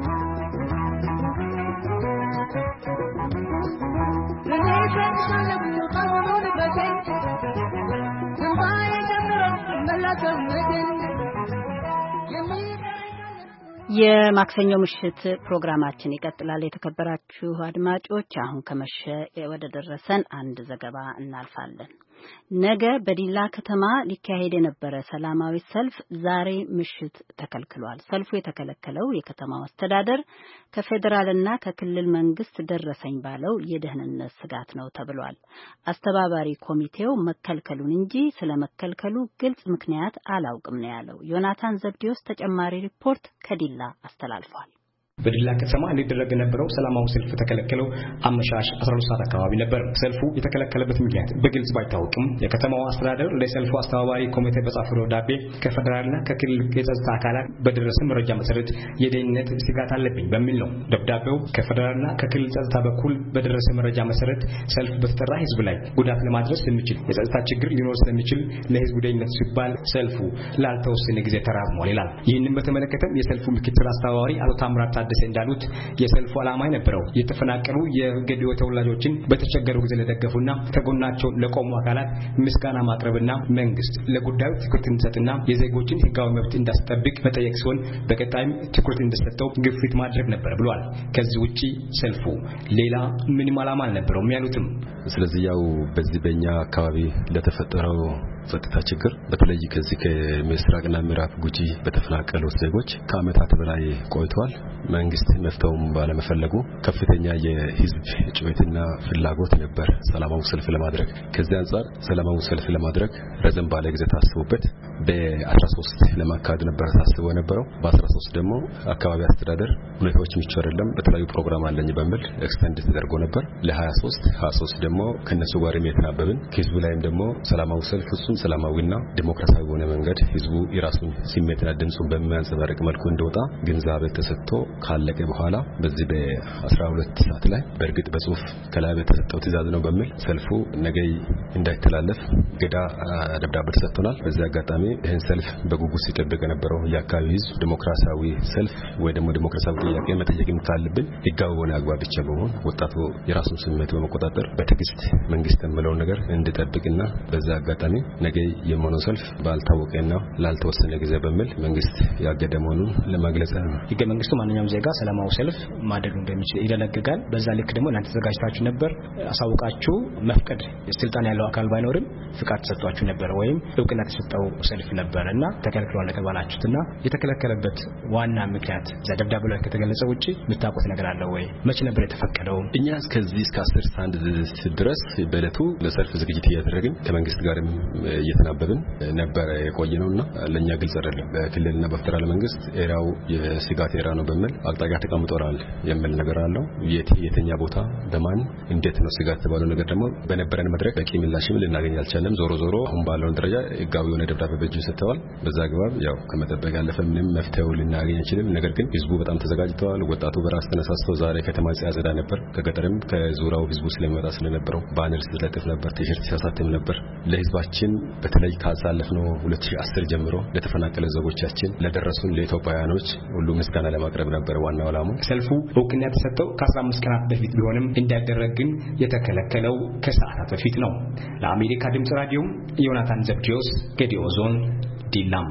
የማክሰኞ ምሽት ፕሮግራማችን ይቀጥላል። የተከበራችሁ አድማጮች፣ አሁን ከመሸ ወደ ደረሰን አንድ ዘገባ እናልፋለን። ነገ በዲላ ከተማ ሊካሄድ የነበረ ሰላማዊ ሰልፍ ዛሬ ምሽት ተከልክሏል። ሰልፉ የተከለከለው የከተማው አስተዳደር ከፌዴራልና ከክልል መንግስት ደረሰኝ ባለው የደህንነት ስጋት ነው ተብሏል። አስተባባሪ ኮሚቴው መከልከሉን እንጂ ስለመከልከሉ ግልጽ ምክንያት አላውቅም ነው ያለው። ዮናታን ዘብዴዎስ ተጨማሪ ሪፖርት ከዲላ አስተላልፏል። በዲላ ከተማ ሊደረግ የነበረው ሰላማዊ ሰልፍ ተከለከለው አመሻሽ 12 ሰዓት አካባቢ ነበር። ሰልፉ የተከለከለበት ምክንያት በግልጽ ባይታወቅም የከተማው አስተዳደር ለሰልፉ አስተባባሪ ኮሚቴ በጻፈው ደብዳቤ ከፌደራልና ከክልል የጸጥታ አካላት በደረሰ መረጃ መሰረት የደህንነት ስጋት አለብኝ በሚል ነው። ደብዳቤው ከፌደራልና ከክልል ጸጥታ በኩል በደረሰ መረጃ መሰረት ሰልፍ በተጠራ ህዝብ ላይ ጉዳት ለማድረስ የሚችል የጸጥታ ችግር ሊኖር ስለሚችል ለህዝቡ ደህንነት ሲባል ሰልፉ ላልተወሰነ ጊዜ ተራዝሟል ይላል። ይህንን በተመለከተ የሰልፉ ምክትል አስተባባሪ አቶ ታምራት ታደሰ እንዳሉት የሰልፉ ዓላማ የነበረው የተፈናቀሉ የገዲዮ ተወላጆችን በተቸገሩ ጊዜ ለደገፉና ከጎናቸው ለቆሙ አካላት ምስጋና ማቅረብና መንግስት ለጉዳዩ ትኩረት እንዲሰጥና የዜጎችን ህጋዊ መብት እንዳስጠብቅ መጠየቅ ሲሆን በቀጣይም ትኩረት እንዲሰጠው ግፊት ማድረግ ነበር ብሏል። ከዚህ ውጪ ሰልፉ ሌላ ምንም ዓላማ አልነበረውም ያሉትም ስለዚህ ያው በዚህ በእኛ አካባቢ ለተፈጠረው ጸጥታ ችግር በተለይ ከዚህ ከምስራቅና ምዕራብ ጉጂ በተፈናቀሉ ዜጎች ከአመታት በላይ ቆይተዋል። መንግስት መፍትሄውን ባለመፈለጉ ከፍተኛ የህዝብ ጩኸትና ፍላጎት ነበር ሰላማዊ ሰልፍ ለማድረግ። ከዚህ አንፃር ሰላማዊ ሰልፍ ለማድረግ ረዘም ባለ ጊዜ ታስቦበት በ13 ለማካሄድ ነበር ታስቦ የነበረው። በ13 ደግሞ አካባቢ አስተዳደር ሁኔታዎች ምቹ አይደለም በተለያዩ ፕሮግራም አለኝ በሚል ኤክስቴንድ ተደርጎ ነበር ለ23 ደግሞ ከነሱ ጋር የተናበብን ከህዝቡ ላይም ደግሞ ሰላማዊ ሰልፍ ፍጹም ሰላማዊና ዲሞክራሲያዊ በሆነ መንገድ ህዝቡ የራሱን ስሜትና ድምጹን በሚያንጸባርቅ መልኩ እንደወጣ ግንዛቤ ተሰጥቶ ካለቀ በኋላ በዚህ በ12 ሰዓት ላይ በእርግጥ በጽሁፍ ከላይ በተሰጠው ትዕዛዝ ነው በሚል ሰልፉ ነገ እንዳይተላለፍ ገዳ ደብዳቤ ተሰጥቷል። በዚህ አጋጣሚ ይህን ሰልፍ በጉጉት ሲጠብቅ የነበረው የአካባቢ ህዝብ ዲሞክራሲያዊ ሰልፍ ወይ ደግሞ ዲሞክራሲያዊ ጥያቄ መጠየቅ የምታልብን ህጋዊ በሆነ አግባብ ብቻ በመሆን ወጣቱ የራሱን ስሜት በመቆጣጠር በትዕግስት መንግስት የሚለውን ነገር እንዲጠብቅና በዚህ አጋጣሚ ነገ የሞኖ ሰልፍ ባልታወቀና ላልተወሰነ ጊዜ በሚል መንግስት ያገደ መሆኑን ለማግለጽ ነው። ህገ መንግስቱ ማንኛውም ዜጋ ሰላማዊ ሰልፍ ማድረግ እንደሚችል ይደነግጋል። በዛ ልክ ደግሞ እናንተ ተዘጋጅታችሁ ነበር፣ አሳውቃችሁ መፍቀድ ስልጣን ያለው አካል ባይኖርም ፍቃድ ተሰጥቷችሁ ነበር ወይም እውቅና ተሰጠው ሰልፍ ነበርና ተከልክሏል ተባላችሁትና የተከለከለበት ዋና ምክንያት ዘደብዳቤው ላይ ከተገለጸው ውጪ የምታውቁት ነገር አለ ወይ? መቼ ነበር የተፈቀደው? እኛ እስከ 10 ሰዓት ድረስ በእለቱ ለሰልፍ ዝግጅት እያደረግን ከመንግስት ጋርም እየተናበብን ነበር የቆየነውና ለኛ ግልጽ አይደለም። በክልልና በፌደራል መንግስት ኤራው የስጋት ኤራ ነው በሚል አቅጣጫ ተቀምጧል የሚል ነገር አለው። የትኛ ቦታ በማን እንዴት ነው ስጋት ተባለው ነገር ደግሞ በነበረን መድረክ በቂ ምላሽም ልናገኝ አልቻለም። ዞሮ አሁን ባለው ደረጃ ህጋዊ የሆነ ደብዳቤ በእጁ ሰጥተዋል። በዛ ግባብ ያው ከመጠበቅ ያለፈ ምንም መፍትሄው ልናገኝ አንችልም። ነገር ግን ህዝቡ በጣም ተዘጋጅቷል። ወጣቱ በራስ ተነሳስቶ ዛሬ ከተማ ሲያጸዳ ነበር። ከገጠርም ከዙሪያው ህዝቡ ስለሚመጣ ስለነበረው ባነር ሲለጥፍ ነበር፣ ቲሸርት ሲያሳትም ነበር። ለህዝባችን በተለይ ካሳለፍነው 2010 ጀምሮ ለተፈናቀለ ዜጎቻችን ለደረሱን ለኢትዮጵያውያኖች ሁሉ ምስጋና ለማቅረብ ነበር ዋናው ዓላማው። ሰልፉ እውቅና የተሰጠው ከ15 ቀናት በፊት ቢሆንም እንዳይደረግ ግን የተከለከለው ከሰዓታት በፊት ነው። ለአሜሪካ ድምጽ ራዲዮ ዮናታን ዘብዲዮስ ጌዲኦ ዞን ዲላም።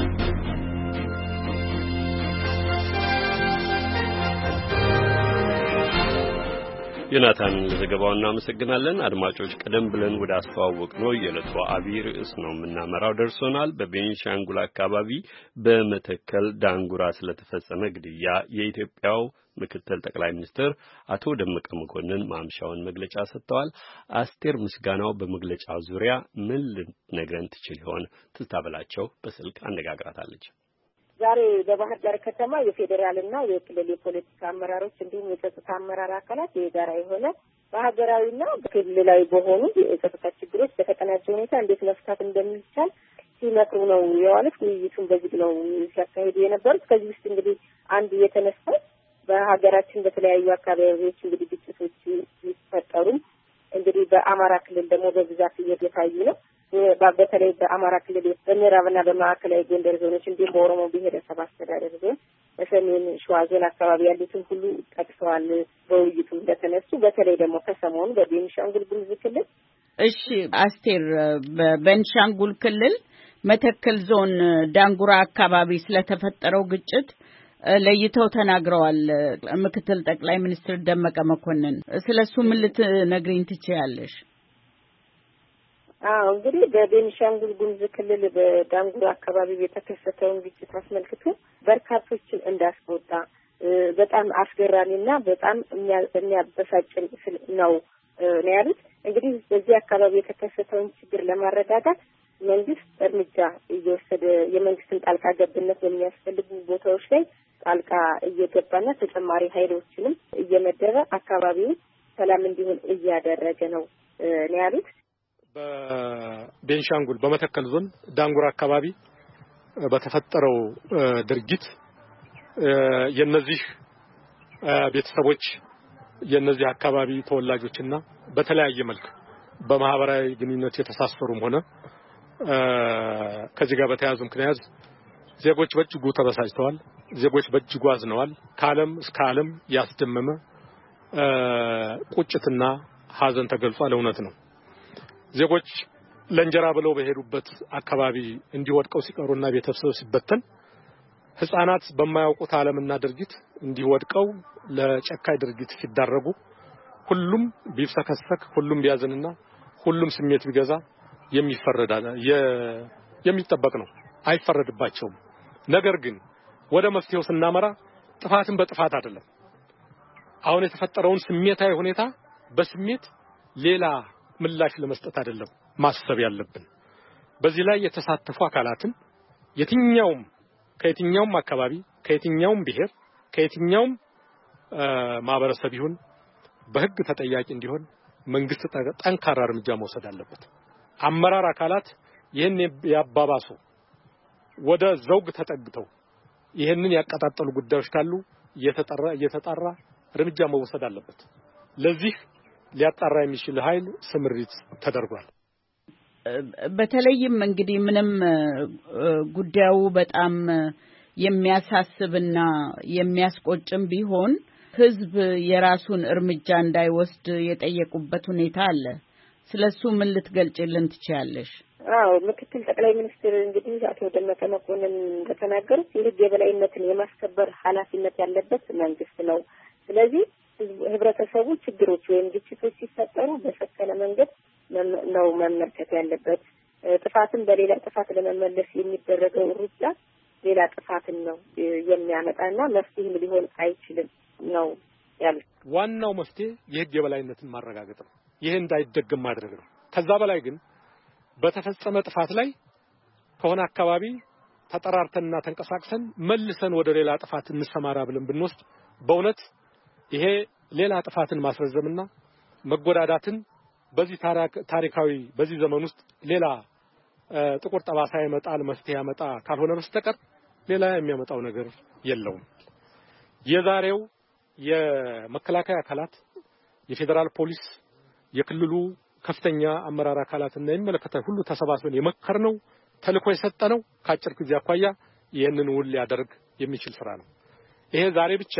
ዮናታን ለዘገባው እናመሰግናለን። አድማጮች ቀደም ብለን ወደ አስተዋወቅ ነው የዕለቱ አብይ ርዕስ ነው የምናመራው ደርሶናል። በቤንሻንጉል አካባቢ በመተከል ዳንጉራ ስለተፈጸመ ግድያ የኢትዮጵያው ምክትል ጠቅላይ ሚኒስትር አቶ ደመቀ መኮንን ማምሻውን መግለጫ ሰጥተዋል። አስቴር ምስጋናው በመግለጫው ዙሪያ ምን ልትነግረን ትችል ይሆን? ትታበላቸው በስልክ አነጋግራታለች። ዛሬ በባህር ዳር ከተማ የፌዴራልና የክልል የፖለቲካ አመራሮች እንዲሁም የጸጥታ አመራር አካላት የጋራ የሆነ በሀገራዊና በክልላዊ በሆኑ የጸጥታ ችግሮች በተቀናጀ ሁኔታ እንዴት መፍታት እንደሚቻል ሲመክሩ ነው የዋሉት። ውይይቱን በዚህ ነው ሲያካሂዱ የነበሩት። ከዚህ ውስጥ እንግዲህ አንዱ የተነሳው በሀገራችን በተለያዩ አካባቢዎች እንግዲህ ግጭቶች ሲፈጠሩ እንግዲህ በአማራ ክልል ደግሞ በብዛት እየታዩ ነው። በተለይ በአማራ ክልል በምዕራብና በማዕከላዊ ጎንደር ዞኖች እንዲሁም በኦሮሞ ብሔረሰብ አስተዳደር ዞን በሰሜን ሸዋ ዞን አካባቢ ያሉትን ሁሉ ጠቅሰዋል በውይይቱ እንደተነሱ። በተለይ ደግሞ ከሰሞኑ በቤንሻንጉል ጉሙዝ ክልል እሺ አስቴር በቤንሻንጉል ክልል መተከል ዞን ዳንጉራ አካባቢ ስለተፈጠረው ግጭት ለይተው ተናግረዋል ምክትል ጠቅላይ ሚኒስትር ደመቀ መኮንን። ስለሱ ምን ልትነግሪኝ ትችያለሽ? እንግዲህ በቤንሻንጉል ጉሙዝ ክልል በዳንጉራ አካባቢ የተከሰተውን ግጭት አስመልክቶ በርካቶችን እንዳስቆጣ በጣም አስገራሚና በጣም የሚያበሳጭ ነው ያሉት። እንግዲህ በዚህ አካባቢ የተከሰተውን ችግር ለማረጋጋት መንግስት እርምጃ እየወሰደ የመንግስትን ጣልቃ ገብነት በሚያስፈልጉ ቦታዎች ላይ ጣልቃ እየገባና ተጨማሪ ኃይሎችንም እየመደበ አካባቢውን ሰላም እንዲሆን እያደረገ ነው ያሉት። በቤንሻንጉል በመተከል ዞን ዳንጉራ አካባቢ በተፈጠረው ድርጊት የነዚህ ቤተሰቦች የነዚህ አካባቢ ተወላጆችና በተለያየ መልክ በማህበራዊ ግንኙነት የተሳሰሩም ሆነ ከዚህ ጋር በተያያዙ ምክንያት ዜጎች በእጅጉ ተበሳጭተዋል። ዜጎች በእጅጉ አዝነዋል። ከዓለም እስከ ዓለም ያስደመመ ቁጭትና ሐዘን ተገልጿል። እውነት ነው። ዜጎች ለእንጀራ ብለው በሄዱበት አካባቢ እንዲወድቀው ሲቀሩና ቤተሰብ ሲበተን ህፃናት በማያውቁት ዓለምና ድርጊት እንዲወድቀው ለጨካይ ድርጊት ሲዳረጉ ሁሉም ቢፍሰከሰክ ሁሉም ቢያዝንና ሁሉም ስሜት ቢገዛ የሚጠበቅ ነው። አይፈረድባቸውም። ነገር ግን ወደ መፍትሄው ስናመራ ጥፋትን በጥፋት አይደለም። አሁን የተፈጠረውን ስሜታዊ ሁኔታ በስሜት ሌላ ምላሽ ለመስጠት አይደለም ማሰብ ያለብን። በዚህ ላይ የተሳተፉ አካላትን ከየትኛውም አካባቢ ከየትኛውም ብሔር ከየትኛውም ማህበረሰብ ይሁን በህግ ተጠያቂ እንዲሆን መንግስት ጠንካራ እርምጃ መውሰድ አለበት። አመራር አካላት ይህን ያባባሱ ወደ ዘውግ ተጠግተው ይህንን ያቀጣጠሉ ጉዳዮች ካሉ እየተጣራ እርምጃ መወሰድ አለበት። ለዚህ ሊያጣራ የሚችል ኃይል ስምሪት ተደርጓል። በተለይም እንግዲህ ምንም ጉዳዩ በጣም የሚያሳስብና የሚያስቆጭም ቢሆን ህዝብ የራሱን እርምጃ እንዳይወስድ የጠየቁበት ሁኔታ አለ። ስለሱ ምን ልትገልጪልን ትችያለሽ? ምክትል ጠቅላይ ሚኒስትር እንግዲህ አቶ ደመቀ መኮንን እንደተናገሩት የህግ የበላይነትን የማስከበር ኃላፊነት ያለበት መንግስት ነው። ስለዚህ ህብረተሰቡ ችግሮች ወይም ግጭቶች ሲፈጠሩ በሰከነ መንገድ ነው መመልከት ያለበት። ጥፋትን በሌላ ጥፋት ለመመለስ የሚደረገው ሩጫ ሌላ ጥፋትን ነው የሚያመጣና መፍትሄም ሊሆን አይችልም ነው ያሉት። ዋናው መፍትሄ የህግ የበላይነትን ማረጋገጥ ነው። ይሄ እንዳይደገም ማድረግ ነው። ከዛ በላይ ግን በተፈጸመ ጥፋት ላይ ከሆነ አካባቢ ተጠራርተንና ተንቀሳቅሰን መልሰን ወደ ሌላ ጥፋት እንሰማራ ብለን ብንወስድ በእውነት ይሄ ሌላ ጥፋትን ማስረዘምና መጎዳዳትን በዚህ ታሪካዊ በዚህ ዘመን ውስጥ ሌላ ጥቁር ጠባሳ ያመጣል መፍትሄ ያመጣ ካልሆነ በስተቀር ሌላ የሚያመጣው ነገር የለውም። የዛሬው የመከላከያ አካላት የፌደራል ፖሊስ የክልሉ ከፍተኛ አመራር አካላትና የሚመለከታቸው ሁሉ ተሰባስበን የመከርነው ተልኮ የሰጠነው ከአጭር ጊዜ አኳያ ይሄንን ውል ሊያደርግ የሚችል ስራ ነው። ይሄ ዛሬ ብቻ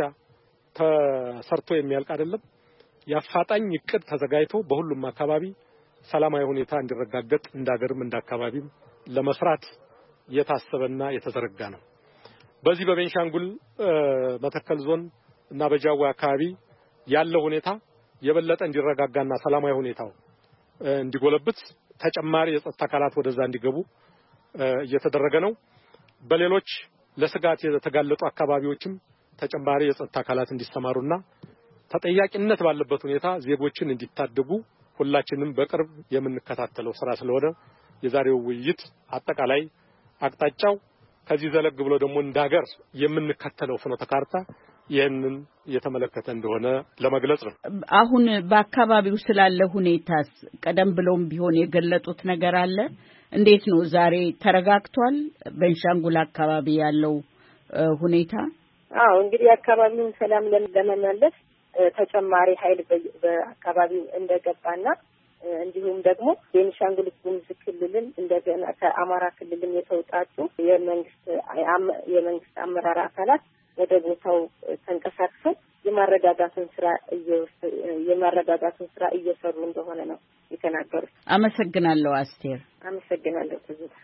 ተሰርቶ የሚያልቅ አይደለም። ያፋጣኝ እቅድ ተዘጋጅቶ በሁሉም አካባቢ ሰላማዊ ሁኔታ እንዲረጋገጥ እንዳገርም እንዳካባቢም ለመስራት የታሰበና የተዘረጋ ነው። በዚህ በቤንሻንጉል መተከል ዞን እና በጃዋ አካባቢ ያለው ሁኔታ የበለጠ እንዲረጋጋና ሰላማዊ ሁኔታው እንዲጎለብት ተጨማሪ የጸጥታ አካላት ወደዛ እንዲገቡ እየተደረገ ነው። በሌሎች ለስጋት የተጋለጡ አካባቢዎችም ተጨማሪ የጸጥታ አካላት እንዲሰማሩና ተጠያቂነት ባለበት ሁኔታ ዜጎችን እንዲታደጉ ሁላችንም በቅርብ የምንከታተለው ስራ ስለሆነ የዛሬው ውይይት አጠቃላይ አቅጣጫው ከዚህ ዘለግ ብሎ ደግሞ እንዳገር የምንከተለው ፍኖተ ካርታ ይህንን የተመለከተ እንደሆነ ለመግለጽ ነው። አሁን በአካባቢው ስላለ ሁኔታስ ቀደም ብሎም ቢሆን የገለጡት ነገር አለ? እንዴት ነው ዛሬ ተረጋግቷል ቤንሻንጉል አካባቢ ያለው ሁኔታ? እንግዲህ አካባቢውን ሰላም ለመመለስ ተጨማሪ ኃይል በአካባቢው እንደገባና እንዲሁም ደግሞ ቤንሻንጉል ጉሙዝ ክልልን እንደገና ከአማራ ክልልም የተውጣጡ የመንግስት አመራር አካላት ወደ ቦታው ተንቀሳቅሰው የማረጋጋቱን ስራ እየሰሩ እንደሆነ ነው የተናገሩት። አመሰግናለሁ አስቴር። አመሰግናለሁ ትዝታ።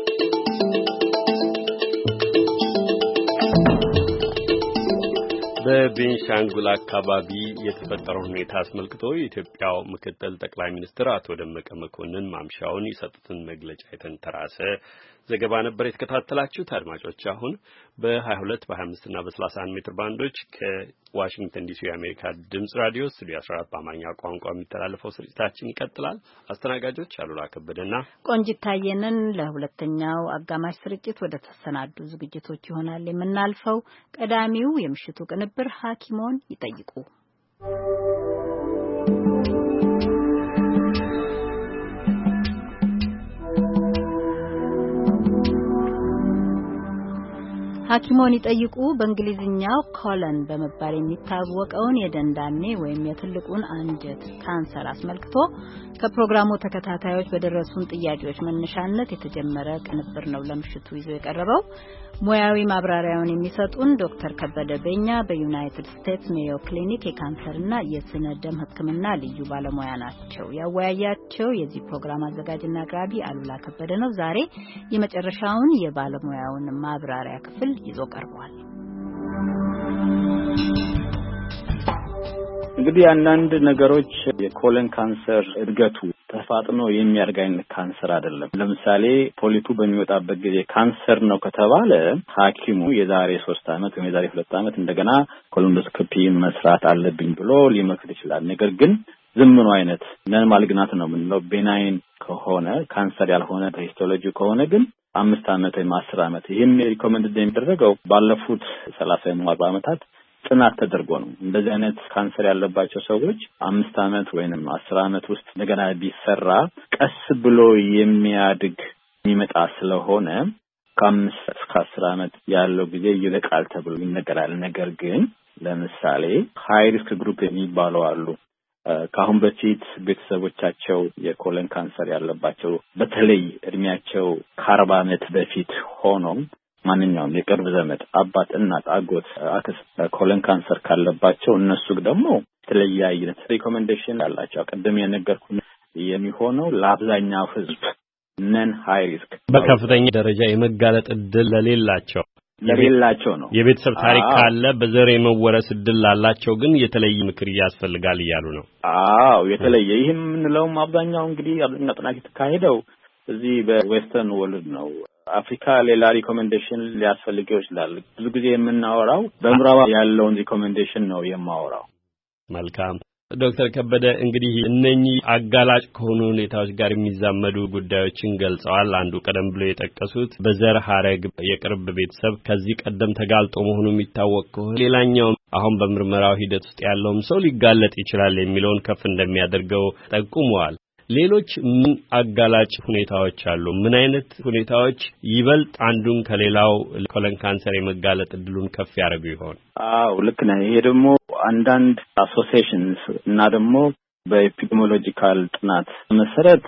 በቤንሻንጉል አካባቢ የተፈጠረው ሁኔታ አስመልክቶ የኢትዮጵያው ምክትል ጠቅላይ ሚኒስትር አቶ ደመቀ መኮንን ማምሻውን የሰጡትን መግለጫ የተንተራሰ ዘገባ ነበር የተከታተላችሁት። አድማጮች አሁን በ22 በ25 እና በ31 ሜትር ባንዶች ከዋሽንግተን ዲሲ የአሜሪካ ድምጽ ራዲዮ ስቱዲዮ 14 በአማርኛ ቋንቋ የሚተላለፈው ስርጭታችን ይቀጥላል። አስተናጋጆች አሉላ ከበደና ቆንጂት ታየንን። ለሁለተኛው አጋማሽ ስርጭት ወደ ተሰናዱ ዝግጅቶች ይሆናል የምናልፈው። ቀዳሚው የምሽቱ ቅንብር ሐኪሞን ይጠይቁ። ሐኪሞን ይጠይቁ በእንግሊዝኛው ኮለን በመባል የሚታወቀውን የደንዳኔ ወይም የትልቁን አንጀት ካንሰር አስመልክቶ ከፕሮግራሙ ተከታታዮች በደረሱን ጥያቄዎች መነሻነት የተጀመረ ቅንብር ነው ለምሽቱ ይዞ የቀረበው። ሙያዊ ማብራሪያውን የሚሰጡን ዶክተር ከበደ በኛ በዩናይትድ ስቴትስ ሜዮ ክሊኒክ የካንሰርና የስነ ደም ሕክምና ልዩ ባለሙያ ናቸው። ያወያያቸው የዚህ ፕሮግራም አዘጋጅና አቅራቢ አሉላ ከበደ ነው። ዛሬ የመጨረሻውን የባለሙያውን ማብራሪያ ክፍል ይዞ ቀርቧል። እንግዲህ አንዳንድ ነገሮች የኮለን ካንሰር እድገቱ ተፋጥኖ የሚያድግ አይነት ካንሰር አይደለም። ለምሳሌ ፖሊፑ በሚወጣበት ጊዜ ካንሰር ነው ከተባለ ሐኪሙ የዛሬ 3 አመት ወይ የዛሬ 2 አመት እንደገና ኮሎኖስኮፒ መስራት አለብኝ ብሎ ሊመክር ይችላል። ነገር ግን ዝምኑ አይነት ነን ማልግናት ነው ምንለው ቤናይን ከሆነ ካንሰር ያልሆነ በሂስቶሎጂ ከሆነ ግን 5 ዓመት ወይ 10 ዓመት ይሄም ሪኮመንድድ የሚደረገው ባለፉት 30 እና 40 ዓመታት ጥናት ተደርጎ ነው። እንደዚህ አይነት ካንሰር ያለባቸው ሰዎች 5 ዓመት ወይንም 10 ዓመት ውስጥ እንደገና ቢሰራ ቀስ ብሎ የሚያድግ የሚመጣ ስለሆነ ከ5 እስከ 10 ዓመት ያለው ጊዜ ይበቃል ተብሎ ይነገራል። ነገር ግን ለምሳሌ ሃይ ሪስክ ግሩፕ የሚባሉ አሉ። ከአሁን በፊት ቤተሰቦቻቸው የኮለን ካንሰር ያለባቸው በተለይ እድሜያቸው ከ40 ዓመት በፊት ሆኖ ማንኛውም የቅርብ ዘመድ አባት፣ እናት፣ አጎት፣ አክስት ኮለን ካንሰር ካለባቸው እነሱ ደግሞ የተለያየ አይነት ሪኮሜንዴሽን አላቸው። ቀደም የነገርኩ የሚሆነው ለአብዛኛው ህዝብ ነን ሃይ ሪስክ በከፍተኛ ደረጃ የመጋለጥ እድል ለሌላቸው ነው። የቤተሰብ ታሪክ ካለ በዘር የመወረስ እድል ላላቸው ግን የተለየ ምክር ያስፈልጋል እያሉ ነው። አዎ የተለየ ይሄም ምንለውም አብዛኛው እንግዲህ አብዛኛው ጥናት የተካሄደው እዚህ በዌስተርን ወርልድ ነው። አፍሪካ ሌላ ሪኮሜንዴሽን ሊያስፈልገው ይችላል። ብዙ ጊዜ የምናወራው በምዕራብ ያለውን ሪኮሜንዴሽን ነው የማወራው። መልካም ዶክተር ከበደ እንግዲህ እነኚህ አጋላጭ ከሆኑ ሁኔታዎች ጋር የሚዛመዱ ጉዳዮችን ገልጸዋል። አንዱ ቀደም ብሎ የጠቀሱት በዘር ሐረግ የቅርብ ቤተሰብ ከዚህ ቀደም ተጋልጦ መሆኑ የሚታወቅ ከሆነ ሌላኛው አሁን በምርመራው ሂደት ውስጥ ያለውም ሰው ሊጋለጥ ይችላል የሚለውን ከፍ እንደሚያደርገው ጠቁመዋል። ሌሎች ምን አጋላጭ ሁኔታዎች አሉ? ምን አይነት ሁኔታዎች ይበልጥ አንዱን ከሌላው ኮለን ካንሰር የመጋለጥ እድሉን ከፍ ያደርጉ ይሆን? አዎ ልክ ነው። ይሄ ደግሞ አንዳንድ አሶሲዬሽንስ እና ደግሞ በኤፒዲሚዮሎጂካል ጥናት መሰረት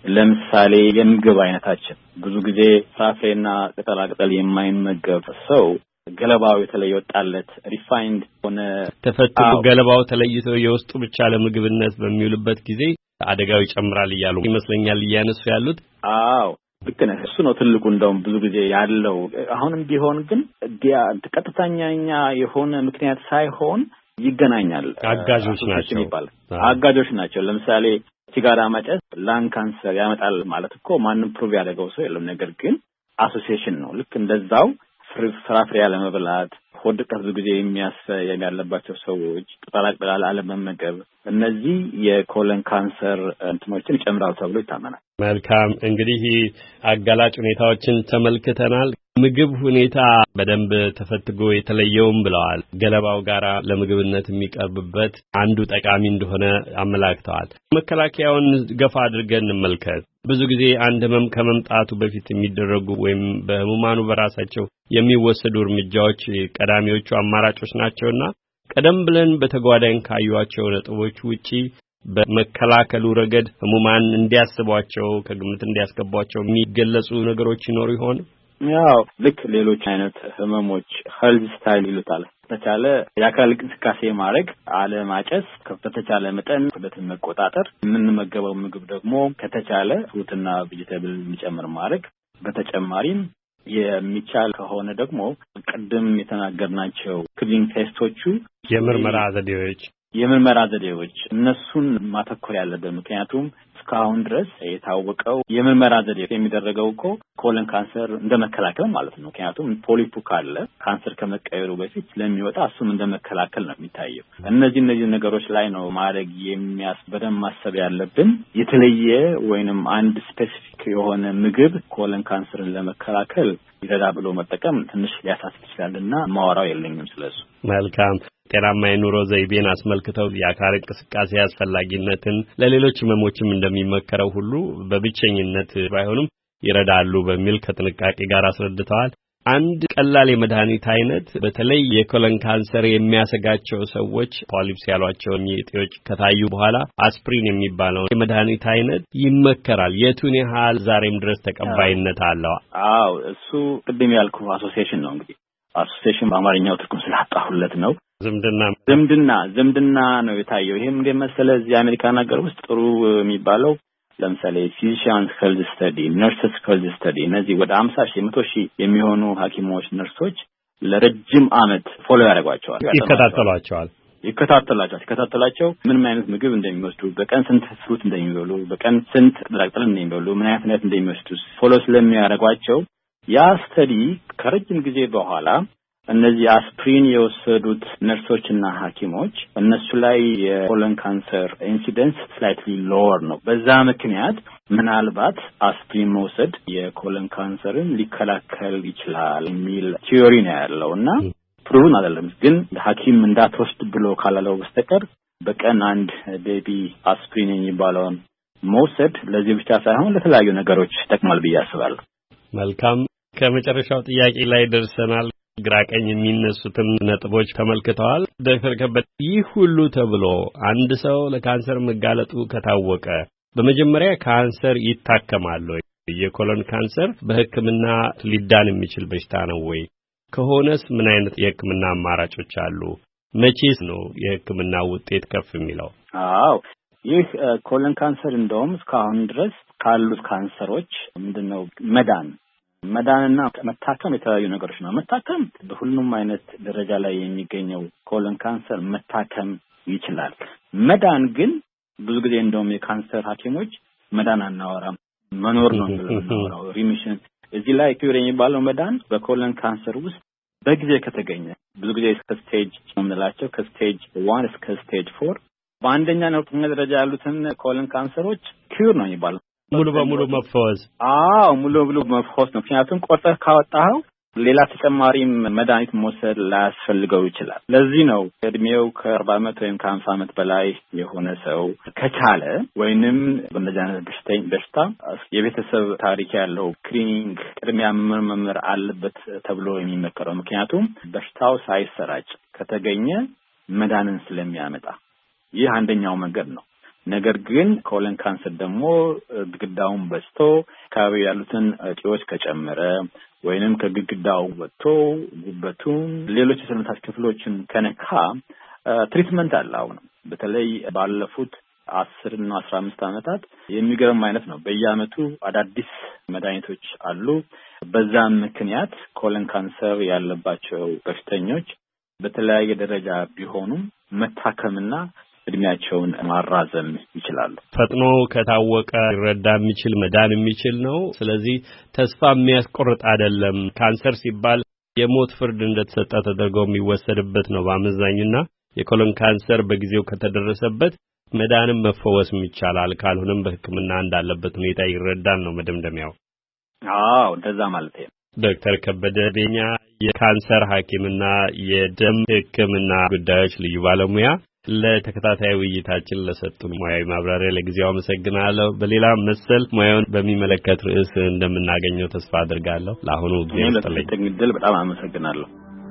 ለምሳሌ የምግብ አይነታችን ብዙ ጊዜ ፍራፍሬና ቅጠላቅጠል የማይመገብ ሰው ገለባው የተለየ ወጣለት ሪፋይንድ ሆነ ተፈትጎ ገለባው ተለይቶ የውስጡ ብቻ ለምግብነት በሚውልበት ጊዜ አደጋው ይጨምራል እያሉ ይመስለኛል እያነሱ ያሉት። አዎ ልክ ነህ። እሱ ነው ትልቁ እንደውም ብዙ ጊዜ ያለው። አሁንም ቢሆን ግን ቀጥተኛኛ የሆነ ምክንያት ሳይሆን ይገናኛል። አጋዦች ናቸው። ለምሳሌ ሲጋራ ማጨስ ላንግ ካንሰር ያመጣል ማለት እኮ ማንም ፕሩቭ ያደረገው ሰው የለም። ነገር ግን አሶሲዬሽን ነው። ልክ እንደዛው ፍራፍሬ ያለመብላት፣ ሆድ ድርቀት ብዙ ጊዜ ያለባቸው ሰዎች ቅጠላቅጠል አለመመገብ፣ እነዚህ የኮለን ካንሰር እንትኖችን ይጨምራሉ ተብሎ ይታመናል። መልካም እንግዲህ አጋላጭ ሁኔታዎችን ተመልክተናል። ምግብ ሁኔታ በደንብ ተፈትጎ የተለየውም ብለዋል። ገለባው ጋራ ለምግብነት የሚቀርብበት አንዱ ጠቃሚ እንደሆነ አመላክተዋል። መከላከያውን ገፋ አድርገን እንመልከት። ብዙ ጊዜ አንድ ህመም ከመምጣቱ በፊት የሚደረጉ ወይም በህሙማኑ በራሳቸው የሚወሰዱ እርምጃዎች ቀዳሚዎቹ አማራጮች ናቸውና ቀደም ብለን በተጓዳኝ ካዩዋቸው ነጥቦች ውጪ በመከላከሉ ረገድ ህሙማን እንዲያስቧቸው ከግምት እንዲያስገቧቸው የሚገለጹ ነገሮች ይኖሩ ይሆን? ያው ልክ ሌሎች አይነት ህመሞች ሄልዝ ስታይል ይሉታል። በተቻለ የአካል እንቅስቃሴ ማድረግ፣ አለማጨስ፣ በተቻለ መጠን ክብደትን መቆጣጠር፣ የምንመገበው ምግብ ደግሞ ከተቻለ ፍሩትና ቬጂቴብል የሚጨምር ማድረግ፣ በተጨማሪም የሚቻል ከሆነ ደግሞ ቅድም የተናገርናቸው ክሊኒክ ቴስቶቹ የምርመራ ዘዴዎች እነሱን ማተኮር ያለበት። ምክንያቱም እስካሁን ድረስ የታወቀው የምርመራ ዘዴ የሚደረገው እኮ ኮለን ካንሰር እንደመከላከል ማለት ነው። ምክንያቱም ፖሊፑ ካለ ካንሰር ከመቀየሩ በፊት ስለሚወጣ እሱም እንደመከላከል ነው የሚታየው። እነዚህ ነገሮች ላይ ነው ማድረግ በደንብ ማሰብ ያለብን። የተለየ ወይንም አንድ ስፔሲፊክ የሆነ ምግብ ኮለን ካንሰርን ለመከላከል ይረዳ ብሎ መጠቀም ትንሽ ሊያሳስብ ይችላልና ማወራው የለኝም ስለሱ። መልካም ጤናማ የኑሮ ዘይቤን አስመልክተው የአካል እንቅስቃሴ አስፈላጊነትን ለሌሎች ህመሞችም እንደሚመከረው ሁሉ በብቸኝነት ባይሆንም ይረዳሉ በሚል ከጥንቃቄ ጋር አስረድተዋል። አንድ ቀላል የመድኃኒት አይነት በተለይ የኮለን ካንሰር የሚያሰጋቸው ሰዎች ፖሊፕስ ያሏቸው እጢዎች ከታዩ በኋላ አስፕሪን የሚባለው የመድኃኒት አይነት ይመከራል። የቱን ያህል ዛሬም ድረስ ተቀባይነት አለው? አዎ እሱ ቅድም ያልኩ አሶሲዬሽን ነው። እንግዲህ አሶሲዬሽን በአማርኛው ትርጉም ስላጣሁለት ነው። ዝምድና ነው የታየው። ይሄም እንደመሰለ እዚህ አሜሪካን ሀገር ውስጥ ጥሩ የሚባለው ለምሳሌ ፊዚሺያንስ ሄልዝ ስተዲ፣ ነርስስ ሄልዝ ስተዲ እነዚህ ወደ 50,000 የሚሆኑ ሐኪሞች ነርሶች ለረጅም ዓመት ፎሎ ያደርጓቸዋል፣ ይከታተላቸው ምን አይነት ምግብ እንደሚወስዱ፣ በቀን ስንት ፍሩት እንደሚበሉ፣ በቀን ስንት ቅጠላቅጠል እንደሚበሉ፣ ምን አይነት እንደሚወስዱ ፎሎ ስለሚያደርጓቸው ያ ስተዲ ከረጅም ጊዜ በኋላ እነዚህ አስፕሪን የወሰዱት ነርሶችና ሐኪሞች እነሱ ላይ የኮለን ካንሰር ኢንሲደንስ ስላይትሊ ሎወር ነው። በዛ ምክንያት ምናልባት አስፕሪን መውሰድ የኮለን ካንሰርን ሊከላከል ይችላል የሚል ቲዮሪ ነው ያለውና ፕሩቭን አይደለም። ግን ሐኪም እንዳትወስድ ብሎ ካላለው በስተቀር በቀን አንድ ቤቢ አስፕሪን የሚባለውን መውሰድ ለዚህ ብቻ ሳይሆን ለተለያዩ ነገሮች ይጠቅማል ብዬ አስባለሁ። መልካም፣ ከመጨረሻው ጥያቄ ላይ ደርሰናል። ግራቀኝ የሚነሱትን ነጥቦች ተመልክተዋል ዶክተር ከበደ። ይህ ሁሉ ተብሎ አንድ ሰው ለካንሰር መጋለጡ ከታወቀ በመጀመሪያ ካንሰር ይታከማል ወይ? የኮሎን ካንሰር በሕክምና ሊዳን የሚችል በሽታ ነው ወይ? ከሆነስ ምን አይነት የሕክምና አማራጮች አሉ? መቼስ ነው የሕክምና ውጤት ከፍ የሚለው? አዎ፣ ይህ ኮሎን ካንሰር እንደውም እስካሁን ድረስ ካሉት ካንሰሮች ምንድነው መዳንና መታከም የተለያዩ ነገሮች ነው። መታከም በሁሉም አይነት ደረጃ ላይ የሚገኘው ኮሎን ካንሰር መታከም ይችላል። መዳን ግን ብዙ ጊዜ እንደውም የካንሰር ሐኪሞች መዳን አናወራም፣ መኖር ነው የምናወራው። ሪሚሽን እዚህ ላይ ኪውር የሚባለው መዳን በኮሎን ካንሰር ውስጥ በጊዜ ከተገኘ ብዙ ጊዜ ስቴጅ የምንላቸው ከስቴጅ 1 እስከ ስቴጅ 4 በአንደኛ ነው ደረጃ ያሉትን ኮሎን ካንሰሮች ኪውር ነው የሚባለው። ሙሉ በሙሉ መፈወስ። ሙሉ በሙሉ መፈወስ ነው። ምክንያቱም ቆርጠህ ካወጣኸው ሌላ ተጨማሪ መድኃኒት መውሰድ ላያስፈልገው ይችላል። ለዚህ ነው እድሜው ከ40 ዓመት ወይም ከ50 ዓመት በላይ የሆነ ሰው ከቻለ ወይንም በእንደዚህ አይነት በሽታ የቤተሰብ ታሪክ ያለው ስክሪኒንግ ቅድሚያ መመርመር አለበት ተብሎ የሚመከረው። ምክንያቱም በሽታው ሳይሰራጭ ከተገኘ መዳንን ስለሚያመጣ ይህ አንደኛው መንገድ ነው። ነገር ግን ኮሎን ካንሰር ደግሞ ግድግዳውን በስቶ አካባቢ ያሉትን እጢዎች ከጨመረ ወይንም ከግድግዳው ወጥቶ ጉበቱን ሌሎች የሰውነት ክፍሎችን ከነካ ትሪትመንት አለ። አሁን በተለይ ባለፉት 10 እና 15 ዓመታት የሚገርም አይነት ነው። በየዓመቱ አዳዲስ መድኃኒቶች አሉ። በዛም ምክንያት ኮሎን ካንሰር ያለባቸው በሽተኞች በተለያየ ደረጃ ቢሆኑም መታከምና እድሜያቸውን ማራዘም ይችላሉ። ፈጥኖ ከታወቀ ይረዳ የሚችል መዳን የሚችል ነው። ስለዚህ ተስፋ የሚያስቆርጥ አይደለም። ካንሰር ሲባል የሞት ፍርድ እንደተሰጠ ተደርጎ የሚወሰድበት ነው በአመዛኙና የኮሎን ካንሰር በጊዜው ከተደረሰበት መዳንም መፈወስም ይቻላል። ካልሆነም በሕክምና እንዳለበት ሁኔታ ይረዳን ነው መደምደሚያው። እንደዛ ማለት ነው። ዶክተር ከበደ ቤኛ የካንሰር ሐኪምና የደም ሕክምና ጉዳዮች ልዩ ባለሙያ ለተከታታይ ውይይታችን ለሰጡን ሙያዊ ማብራሪያ ለጊዜው አመሰግናለሁ። በሌላ መሰል ሙያውን በሚመለከት ርዕስ እንደምናገኘው ተስፋ አድርጋለሁ። ለአሁኑ ጊዜ ስለተገኘ በጣም አመሰግናለሁ።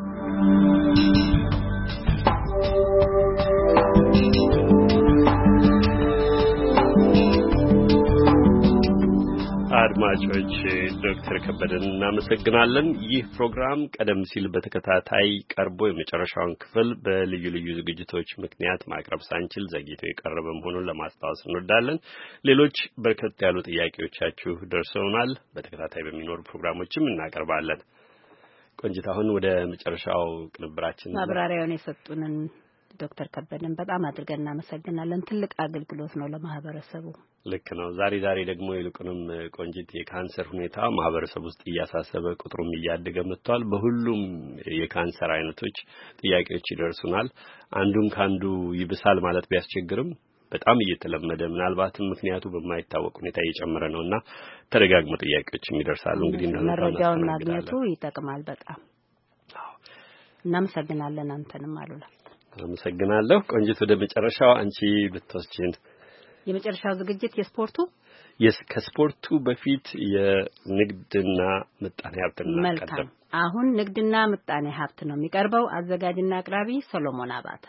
አድማጮች ዶክተር ከበደን እናመሰግናለን። ይህ ፕሮግራም ቀደም ሲል በተከታታይ ቀርቦ የመጨረሻውን ክፍል በልዩ ልዩ ዝግጅቶች ምክንያት ማቅረብ ሳንችል ዘግይቶ የቀረበ መሆኑን ለማስታወስ እንወዳለን። ሌሎች በርከት ያሉ ጥያቄዎቻችሁ ደርሰውናል። በተከታታይ በሚኖሩ ፕሮግራሞችም እናቀርባለን። ቆንጂት፣ አሁን ወደ መጨረሻው ቅንብራችን ማብራሪያውን የሰጡንን ዶክተር ከበደን በጣም አድርገን እናመሰግናለን። ትልቅ አገልግሎት ነው ለማህበረሰቡ። ልክ ነው። ዛሬ ደግሞ ይልቁንም ቆንጂት የካንሰር ሁኔታ ማህበረሰብ ውስጥ እያሳሰበ ቁጥሩም እያደገ መጥቷል። በሁሉም የካንሰር አይነቶች ጥያቄዎች ይደርሱናል። አንዱን ካንዱ ይብሳል ማለት ቢያስቸግርም በጣም እየተለመደ ምናልባትም ምክንያቱ በማይታወቅ ሁኔታ እየጨመረ ነውና ተደጋግሞ ጥያቄዎችም ይደርሳሉ። እንግዲህ መረጃውን ማግኘቱ ይጠቅማል በጣም። እናመሰግናለን። አንተንም አሉላ አመሰግናለሁ። ቆንጂት፣ ወደ መጨረሻው አንቺ ብትወስጂን። የመጨረሻው ዝግጅት የስፖርቱ ከስፖርቱ በፊት የንግድና ምጣኔ ሀብት እናቀርብ። አሁን ንግድና ምጣኔ ሀብት ነው የሚቀርበው። አዘጋጅና አቅራቢ ሰሎሞን አባተ።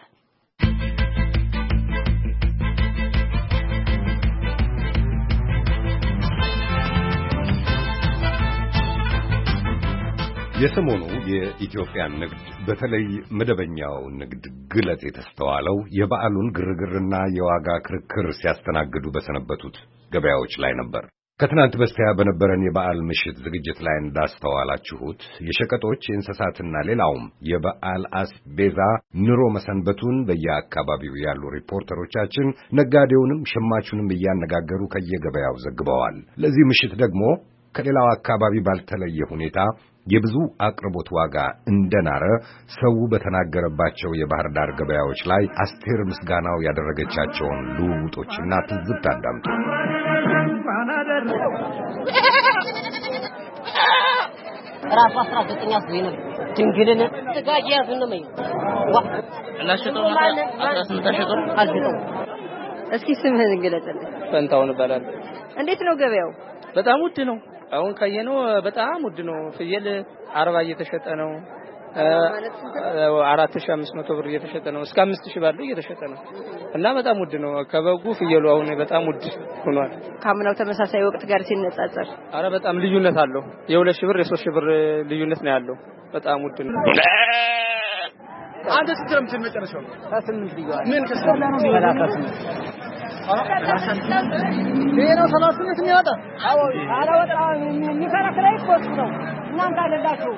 የሰሞኑ የኢትዮጵያ ንግድ በተለይ መደበኛው ንግድ ግለት የተስተዋለው የበዓሉን ግርግርና የዋጋ ክርክር ሲያስተናግዱ በሰነበቱት ገበያዎች ላይ ነበር። ከትናንት በስቲያ በነበረን የበዓል ምሽት ዝግጅት ላይ እንዳስተዋላችሁት የሸቀጦች የእንስሳትና ሌላውም የበዓል አስቤዛ ኑሮ መሰንበቱን በየአካባቢው ያሉ ሪፖርተሮቻችን ነጋዴውንም ሸማቹንም እያነጋገሩ ከየገበያው ዘግበዋል። ለዚህ ምሽት ደግሞ ከሌላው አካባቢ ባልተለየ ሁኔታ የብዙ አቅርቦት ዋጋ እንደናረ ሰው በተናገረባቸው የባህር ዳር ገበያዎች ላይ አስቴር ምስጋናው ያደረገቻቸውን ልውውጦችና ትዝብት አዳምጡ። ራሱ 19 ያስገኘ ድንግልን ተጋጂ ያዝነው ለሽቶ ማለት 18 ሸጦ አልሽቶ። እስኪ ስምህን ግለጽልኝ። ፈንታውን እባላለሁ። እንዴት ነው ገበያው? በጣም ውድ ነው። አሁን ካየነው በጣም ውድ ነው። ፍየል 40 እየተሸጠ ነው። 4500 ብር እየተሸጠ ነው። እስከ 5000 ባለው እየተሸጠ ነው እና በጣም ውድ ነው። ከበጉ ፍየሉ አሁን በጣም ውድ ሆኗል። ካምናው ተመሳሳይ ወቅት ጋር ሲነጻጸር አረ በጣም ልዩነት አለው። የ2000 ብር የ3000 ብር ልዩነት ነው ያለው። በጣም ውድ ነው። አንተ ስትረምት መጨረሻው 8 ልዩነት ምን ከሰላ ነው 38 ሌላ 38 የሚወጣ አዎ አላወጣ የሚከራከራ ይቆጥ ነው። እናንተ አይደላችሁ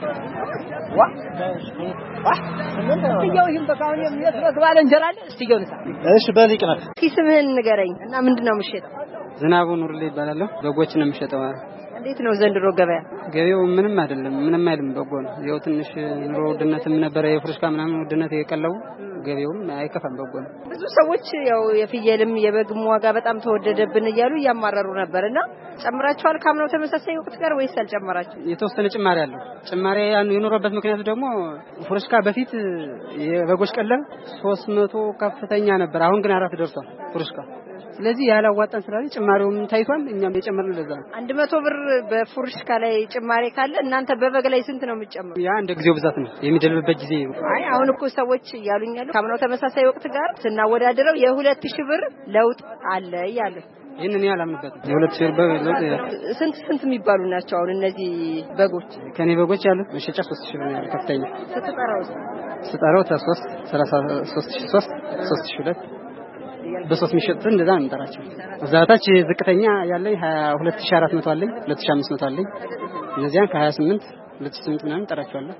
እስቲየውም በቃውን የሚያስረክ ባለ እንጀራ አለ። እስቲየው ንሳ እሺ በሊቅ ነው። እስኪ ስምህን ንገረኝ እና ምንድነው የምትሸጠው? ዝናቡ ኑርልኝ ይባላል። በጎች ነው የምሸጠው። እንዴት ነው ዘንድሮ ገበያ? ገበያው ምንም አይደለም፣ ምንም አይልም። በጎ ነው። ያው ትንሽ ኑሮ ውድነትም ነበረ፣ የፍሩሽካ ምናምን ውድነት የቀለው ገበያውም አይከፋም። በጎ ነው። ብዙ ሰዎች ያው የፍየልም የበግም ዋጋ በጣም ተወደደብን እያሉ እያማረሩ ነበርና ጨምራችኋል ካምናው ተመሳሳይ ወቅት ጋር ወይስ አልጨመራችሁ? የተወሰነ ጭማሪ አለው። ጭማሪ የኖረበት ምክንያቱ ደግሞ ፍሩሽካ በፊት የበጎች ቀለብ 300 ከፍተኛ ነበር። አሁን ግን 4 ደርሷል ፍሩሽካ። ስለዚህ ያላዋጣን ስላለ ጭማሪውም ታይቷል። እኛም የጨመርን ለዛ ነው። 100 ብር በፍሩሽካ ላይ ጭማሪ ካለ እናንተ በበግ ላይ ስንት ነው የምትጨምሩ? ያ እንደ ጊዜው ብዛት ነው የሚደልብበት ጊዜ። አይ አሁን እኮ ሰዎች ያሉኛሉ ካምናው ተመሳሳይ ወቅት ጋር ስናወዳድረው የ2000 ብር ለውጥ አለ እያሉ። ይሄንን ያላምንበትም የ2000 ብር ለውጥ ስንት የሚባሉ ናቸው አሁን እነዚህ በጎች? ከኔ በጎች ያሉ መሸጫ 3000 ብር ነው ከፍተኛ። ስትጠራው 3 33000 3002 በሶስት የሚሸጡት እንደዛ ነው የምጠራቸው። እዛታች ዝቅተኛ ያለኝ 22400 አለኝ፣ 2500 አለኝ። እነዚያን ከ28 28 ምናምን ጠራቸዋለሁ።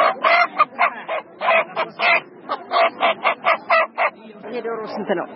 የዶሮ ስንት ነው?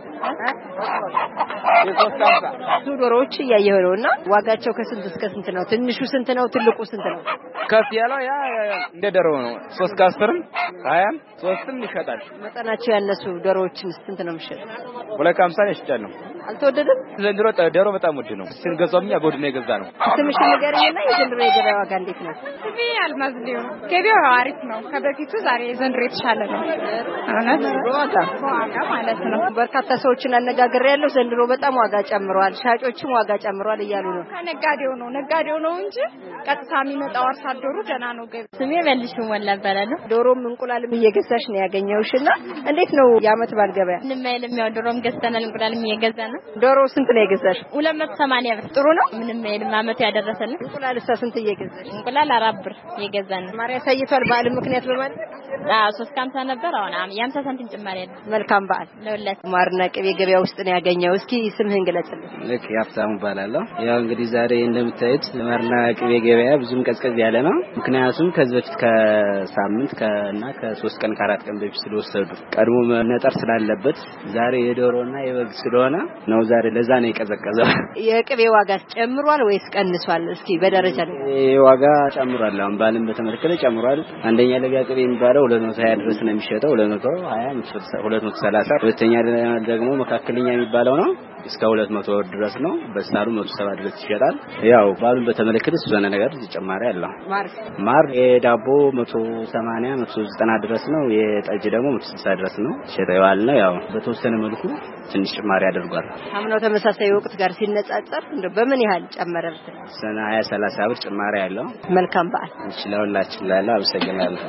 ዶሮዎች እያየሁ ነውና ዋጋቸው ከስንት እስከ ስንት ነው? ትንሹ ስንት ነው? ትልቁ ስንት ነው? ከፍ ያለው ያ እንደ ዶሮ ነው። 3 ከ10 20 3ም ይሸጣል። መጠናቸው ያነሱ ዶሮዎችን ስንት ነው የሚሸጥ? 250 ይሸጣል ነው። አልተወደደም? ዘንድሮ ዶሮ በጣም ውድ ነው። ስንገዛውም ያ በውድ ነው የገዛ ነው። ትንሽ ንገረኝና የዘንድሮ የገበያ ዋጋ እንዴት ነው? ስሜ አልማዝ ነው። ገበያው አሪፍ ነው። ከበፊቱ ዛሬ ዘንድሮ የተሻለ ነው። እውነት ዋጋ ማለት ነው። በርካታ ሰዎችን አነጋግሬያለሁ። ዘንድሮ በጣም ዋጋ ጨምሯል፣ ሻጮችም ዋጋ ጨምሯል እያሉ ነው። ነጋዴው ነው እንጂ ቀጥታ የሚመጣው አርሶ አደሩ ደህና ነው። ገበያ ስሜ መልሽ ወላ እባላለሁ። ዶሮም እንቁላልም እየገዛሽ ነው ያገኘውሽና እንዴት ነው የዓመት በዓል ገበያ? ምንም አይልም። ያው ዶሮም ገዝተናል፣ እንቁላልም እየገዛን ነው። ዶሮ ስንት ነው የገዛሽ? 280 ብር። ጥሩ ነው። ምንም አይልም። ዓመቱ ያደረሰልን። እንቁላልስ ስንት እየገዛሽ? እንቁላል 4 ብር እየገዛን ነው። ማሪያ ሳይቷል በዓል ምክንያት በማለት 350 ነበር። አሁን 50 ሳንቲም ጭማሪ አለ። መልካም በዓል ለሁለት። ማርና ቅቤ ገበያ ውስጥ ነው ያገኘው። እስኪ ስምህን ግለጽልኝ። ልክ ያፍታሙ እባላለሁ። ያው እንግዲህ ዛሬ እንደምታዩት ማርና ቅቤ ገበያ ብዙም ቀዝቀዝ ያለ ነው። ምክንያቱም ከዚህ በፊት ከሳምንት እና ከ3 ቀን ከ4 ቀን በፊት ስለወሰዱ ቀድሞ መነጠር ስላለበት ዛሬ የዶሮና የበግ ስለሆነ ነው ዛሬ ለዛ ነው የቀዘቀዘው። የቅቤ ዋጋ ጨምሯል ወይስ ቀንሷል? እስኪ በደረጃ ነው። ዋጋ ጨምሯል። አሁን ባልን በተመለከተ ጨምሯል። አንደኛ ለጋ ቅቤ የሚባለው 220 ድረስ ነው የሚሸጠው። 220 230። ሁለተኛ ደግሞ መካከለኛ የሚባለው ነው እስከ 200 ድረስ ነው። በስታሩ 170 ድረስ ይሸጣል። ያው ባሉን በተመለከተ ስለሆነ ነገር ተጨማሪ አለው። ማር የዳቦ 180 190 ድረስ ነው። የጠጅ ደግሞ 160 ድረስ ነው ሸጠዋል ነው። ያው በተወሰነ መልኩ ትንሽ ጭማሪ አድርጓል። አምናው ተመሳሳይ ወቅት ጋር ሲነጻጸር እንደው በምን ያህል ጨመረ? ሰና 20 30 ብር ጭማሪ አለው። መልካም በዓል ለሁላችን ላለ አመሰግናለሁ።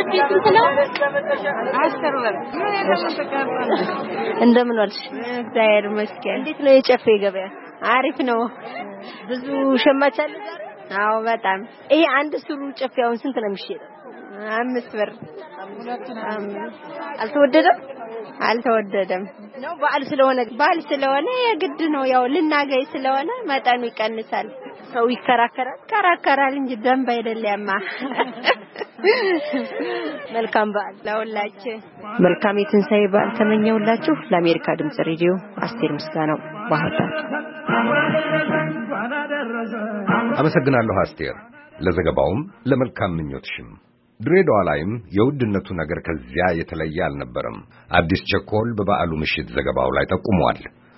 እንደምን ዋልሽ? እግዚአብሔር ይመስገን። እንዴት ነው የጨፌ ገበያ? አሪፍ ነው። ብዙ ሸማች አለ ዛሬ? አዎ በጣም። ይሄ አንድ ሱሩ ጨፌ አሁን ስንት ነው የሚሸጠው? 5 ብር። አልተወደደም? አልተወደደም ነው በዓል ስለሆነ የግድ ነው። ያው ልናገኝ ስለሆነ መጠኑ ይቀንሳል። ሰው ይከራከራል እንጂ ደንብ አይደለማ። መልካም በዓል ለሁላችሁ። መልካም የትንሳኤ በዓል ተመኘውላችሁ። ለአሜሪካ ድምጽ ሬዲዮ አስቴር ምስጋናው ባህር ዳር። አመሰግናለሁ አስቴር። ለዘገባውም ለመልካም ምኞትሽም። ድሬዳዋ ላይም የውድነቱ ነገር ከዚያ የተለየ አልነበረም። አዲስ ቸኮል በበዓሉ ምሽት ዘገባው ላይ ጠቁሟል።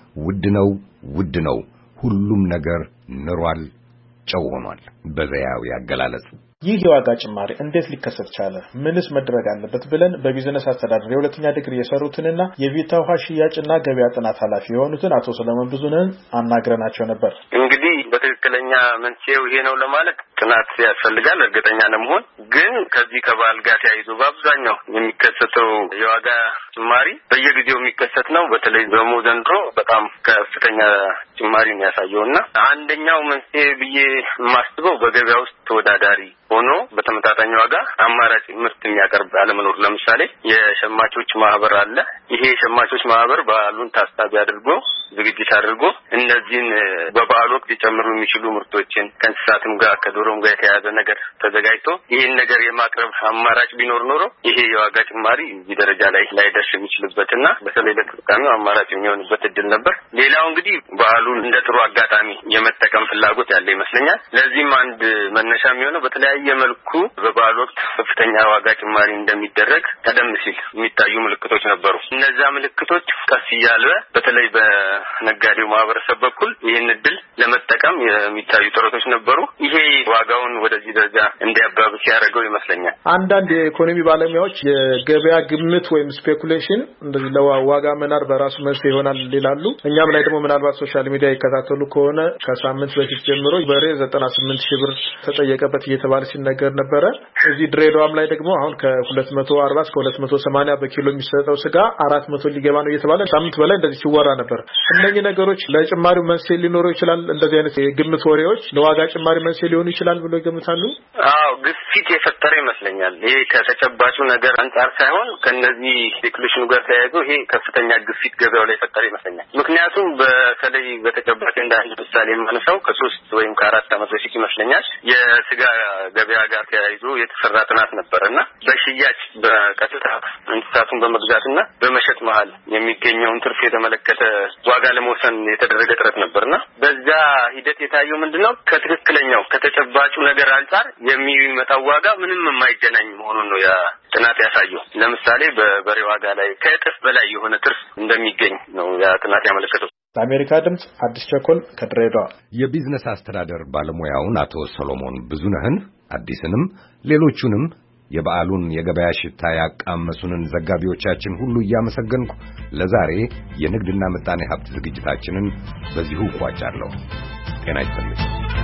ውድ ነው፣ ሁሉም ነገር ንሯል፣ ጨው ሆኗል በዘያዊ አገላለጽ። ይህ የዋጋ ጭማሪ እንዴት ሊከሰት ቻለ? ምንስ መደረግ አለበት ብለን በቢዝነስ አስተዳደር የሁለተኛ ዲግሪ የሰሩትንና የቪታ ውሃ ሽያጭና ገበያ ጥናት ኃላፊ የሆኑትን አቶ ሰለሞን ብዙነህን አናግረናቸው ነበር። እንግዲህ በትክክለኛ መንስኤው ይሄ ነው ለማለት ጥናት ያስፈልጋል እርግጠኛ ለመሆን። ግን ከዚህ ከበዓል ጋር ተያይዞ በአብዛኛው የሚከሰተው የዋጋ ጭማሪ በየጊዜው የሚከሰት ነው። በተለይ ደግሞ ዘንድሮ በጣም ከፍተኛ ጭማሪ ነው ያሳየውና አንደኛው መንስኤ ብዬ የማስበው በገበያ ውስጥ ተወዳዳሪ ሆኖ በተመጣጣኝ ዋጋ አማራጭ ምርት የሚያቀርብ አለመኖር። ለምሳሌ የሸማቾች ማህበር አለ። ይሄ የሸማቾች ማህበር በዓሉን ታሳቢ አድርጎ ዝግጅት አድርጎ እነዚህን በበዓሉ ወቅት ሊጨምሩ የሚችሉ ምርቶችን ከእንስሳትም ጋር ከዶሮም ጋር የተያያዘ ነገር ተዘጋጅቶ ይህን ነገር የማቅረብ አማራጭ ቢኖር ኖሮ ይሄ የዋጋ ጭማሪ እዚህ ደረጃ ላይ ላይደርስ የሚችልበትና በተለይ ለተጠቃሚው አማራጭ የሚሆንበት እድል ነበር። ሌላው እንግዲህ በዓሉን እንደ ጥሩ አጋጣሚ የመጠቀም ፍላጎት ያለ ይመስለኛል። ለዚህም አንድ መነሻ የሚሆነው በተለያየ መልኩ በበዓሉ ወቅት ከፍተኛ ዋጋ ጭማሪ እንደሚደረግ ቀደም ሲል የሚታዩ ምልክቶች ነበሩ። እነዛ ምልክቶች ቀስ እያለ በተለይ በነጋዴው ማህበረሰብ በኩል ይህን እድል ለመጠቀም የሚታዩ ጥረቶች ነበሩ። ይሄ ዋጋውን ወደዚህ ደረጃ እንዲያባብስ ያደረገው ይመስለኛል። አንዳንድ የኢኮኖሚ ባለሙያዎች የገበያ ግምት ወይም ስፔኩሌሽን እንደዚህ ለዋጋ መናር በራሱ መንስኤ ይሆናል ይላሉ። እኛም ላይ ደግሞ ምናልባት ሶሻል ሚዲያ ይከታተሉ ከሆነ ከሳምንት በፊት ጀምሮ በሬ 98,000 ብር ተጠየቀበት እየተባለ ሲነገር ነበረ። እዚህ ድሬዳዋም ላይ ደግሞ አሁን ከ240 እስከ 280 በኪሎ የሚሰጠው ስጋ 400 ሊገባ ነው እየተባለ ሳምንት በላይ እንደዚህ ሲወራ ነበር። እነዚህ ነገሮች ለጭማሪው መንስኤ ሊኖሩ ይችላል። እንደዚህ አይነት የግምት ወሬዎች ለዋጋ ጭማሪ መንስኤ ሊሆኑ ይችላል ብሎ ይገምታሉ? አዎ፣ ግፊት የፈጠረ ይመስለኛል። ይሄ ከተጨባጩ ነገር አንጻር ሳይሆን ከነዚህ ስፔኩሌሽኑ ጋር ተያይዞ ይሄ ከፍተኛ ግፊት ገበያው ላይ የፈጠረ ይመስለኛል። ምክንያቱም በተለይ በተጨባጭ እንደ አንድ ምሳሌ የማነሳው ከ3 ወይም ከ4 ዓመት በፊት ይመስለኛል የስጋ ገበያ ጋር ተያይዞ የተሰራ ጥናት ነበርና በሽያጭ በቀጥታ እንስሳቱን በመግዛትና በመሸጥ መሀል የሚገኘውን ትርፍ የተመለከተ ዋጋ ለመወሰን የተደረገ ጥረት ነበርና በዛ ሂደት የታየው ምንድነው ከትክክለኛው ከተጨባጩ ነገር አንጻር የሚመጣው ዋጋ ምንም የማይገናኝ መሆኑን ነው ያ ጥናት ያሳየው። ለምሳሌ በበሬ ዋጋ ላይ ከእጥፍ በላይ የሆነ ትርፍ እንደሚገኝ ነው ያ ጥናት ያመለከተው። ለአሜሪካ ድምጽ አዲስ ቸኮል ከድሬዳዋ። የቢዝነስ አስተዳደር ባለሙያውን አቶ ሰሎሞን ብዙነህን አዲስንም ሌሎቹንም የበዓሉን የገበያ ሽታ ያቃመሱንን ዘጋቢዎቻችን ሁሉ እያመሰገንኩ ለዛሬ የንግድና ምጣኔ ሀብት ዝግጅታችንን በዚሁ ቋጫለሁ። ጤና ይስጥልኝ።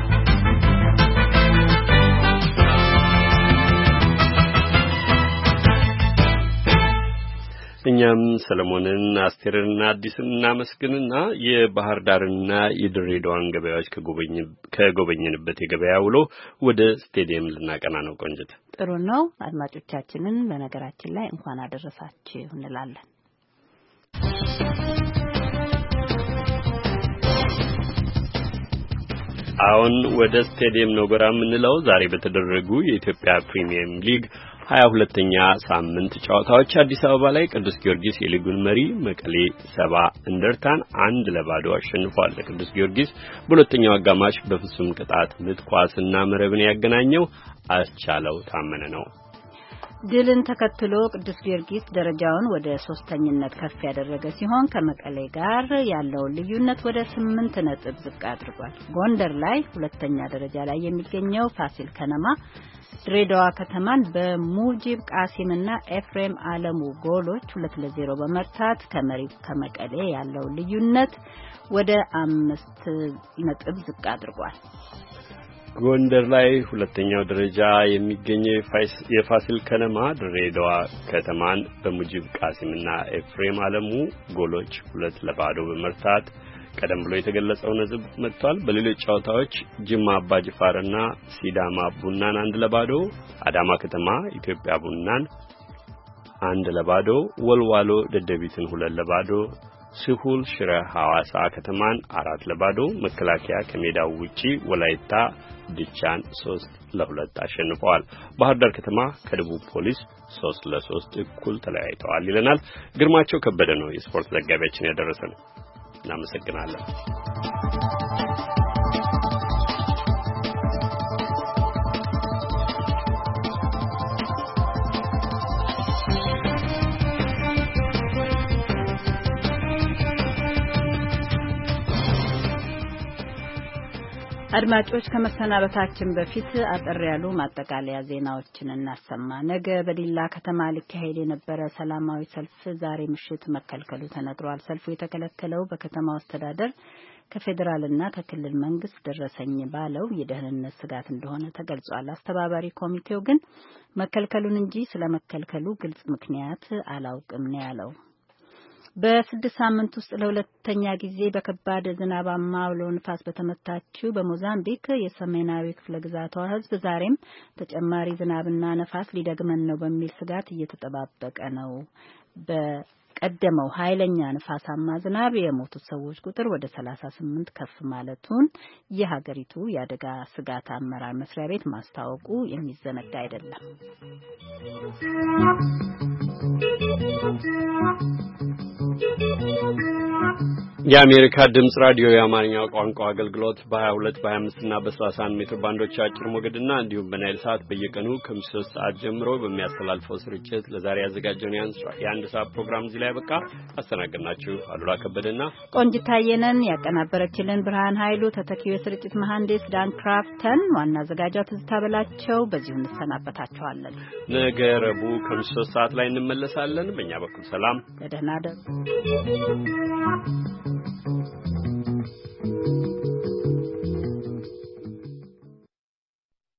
እኛም ሰለሞንን አስቴርንና አዲስን እናመስግንና የባህር ዳርና የድሬዳዋን ገበያዎች ከጎበኝንበት የገበያ ውሎ ወደ ስቴዲየም ልናቀና ነው። ቆንጅት፣ ጥሩ ነው። አድማጮቻችንን በነገራችን ላይ እንኳን አደረሳችሁ እንላለን። አሁን ወደ ስቴዲየም ነው ጎራ የምንለው። ዛሬ በተደረጉ የኢትዮጵያ ፕሪሚየር ሊግ 22ኛ ሳምንት ጨዋታዎች አዲስ አበባ ላይ ቅዱስ ጊዮርጊስ የሊጉን መሪ መቀሌ 70 እንደርታን 1-0 አሸንፏል። ቅዱስ ጊዮርጊስ በሁለተኛው አጋማሽ በፍጹም ቅጣት ምት ኳስና መረብን ያገናኘው አስቻለው ታመነ ነው። ድልን ተከትሎ ቅዱስ ጊዮርጊስ ደረጃውን ወደ 3ኛነት ከፍ ያደረገ ሲሆን ከመቀሌ ጋር ያለውን ልዩነት ወደ 8 ነጥብ ዝቅ አድርጓል። ጎንደር ላይ ሁለተኛ ደረጃ ላይ የሚገኘው ፋሲል ከነማ ድሬዳዋ ከተማን በሙጂብ ቃሲምና ኤፍሬም አለሙ ጎሎች 2-0 በመርታት ከመሪው ከመቀሌ ያለው ልዩነት ወደ 5 ነጥብ ዝቅ አድርጓል። ጎንደር ላይ ሁለተኛው ደረጃ የሚገኘው የፋሲል ከነማ ድሬዳዋ ከተማን በሙጂብ ቃሲምና ኤፍሬም አለሙ ጎሎች 2-0 በመርታት ቀደም ብሎ የተገለጸው ነጥብ መጥቷል። በሌሎች ጨዋታዎች ጅማ አባጅፋርና ሲዳማ ቡናን 1-0፣ አዳማ ከተማ ኢትዮጵያ ቡናን 1-0፣ ወልዋሎ ደደቢትን 2-0፣ ስሁል ሽረ ሐዋሳ ከተማን 4-0፣ መከላከያ ከሜዳው ውጪ ወላይታ ድቻን 3-2 አሸንፈዋል። ባህር ዳር ከተማ ከደቡብ ፖሊስ 3-3 እኩል ተለያይተዋል ይለናል ግርማቸው ከበደ ነው የስፖርት ዘጋቢያችን ያደረሰን። እናመሰግናለን። አድማጮች ከመሰናበታችን በፊት አጠር ያሉ ማጠቃለያ ዜናዎችን እናሰማ። ነገ በዲላ ከተማ ሊካሄድ የነበረ ሰላማዊ ሰልፍ ዛሬ ምሽት መከልከሉ ተነግሯል። ሰልፉ የተከለከለው በከተማው አስተዳደር ከፌዴራልና ከክልል መንግስት ደረሰኝ ባለው የደህንነት ስጋት እንደሆነ ተገልጿል። አስተባባሪ ኮሚቴው ግን መከልከሉን እንጂ ስለመከልከሉ ግልጽ ምክንያት አላውቅም ነው ያለው። በ6 ሳምንት ውስጥ ለሁለተኛ ጊዜ በከባድ ዝናባማ አውሎ ንፋስ በተመታችው በሞዛምቢክ የሰሜናዊ ክፍለ ግዛቷ ሕዝብ ዛሬም ተጨማሪ ዝናብና ነፋስ ሊደግመን ነው በሚል ስጋት እየተጠባበቀ ነው። በቀደመው ኃይለኛ ንፋሳማ ዝናብ የሞቱት ሰዎች ቁጥር ወደ 38 ከፍ ማለቱን የሀገሪቱ የአደጋ ስጋት አመራር መስሪያ ቤት ማስታወቁ የሚዘነጋ አይደለም። የአሜሪካ ድምጽ ራዲዮ የአማርኛው ቋንቋ አገልግሎት በ22 በ25 እና በ31 ሜትር ባንዶች አጭር ሞገድና እንዲሁም በናይል ሰዓት በየቀኑ ከምሽቱ 3 ሰዓት ጀምሮ በሚያስተላልፈው ስርጭት ለዛሬ ያዘጋጀውን የአንድ ሰዓት ፕሮግራም እዚህ ላይ ያበቃ። አስተናገድናችሁ አሉላ ከበደና ቆንጂት ታየነን። ያቀናበረችልን ብርሃን ኃይሉ፣ ተተኪው የስርጭት መሐንዲስ ዳን ክራፍተን፣ ዋና አዘጋጇ ትዝታ በላቸው። በዚሁ እንሰናበታችኋለን። ነገ ረቡዕ ከምሽቱ 3 ሰዓት ላይ እንመለሳለን። በእኛ በኩል ሰላም፣ ደህና ደሩ።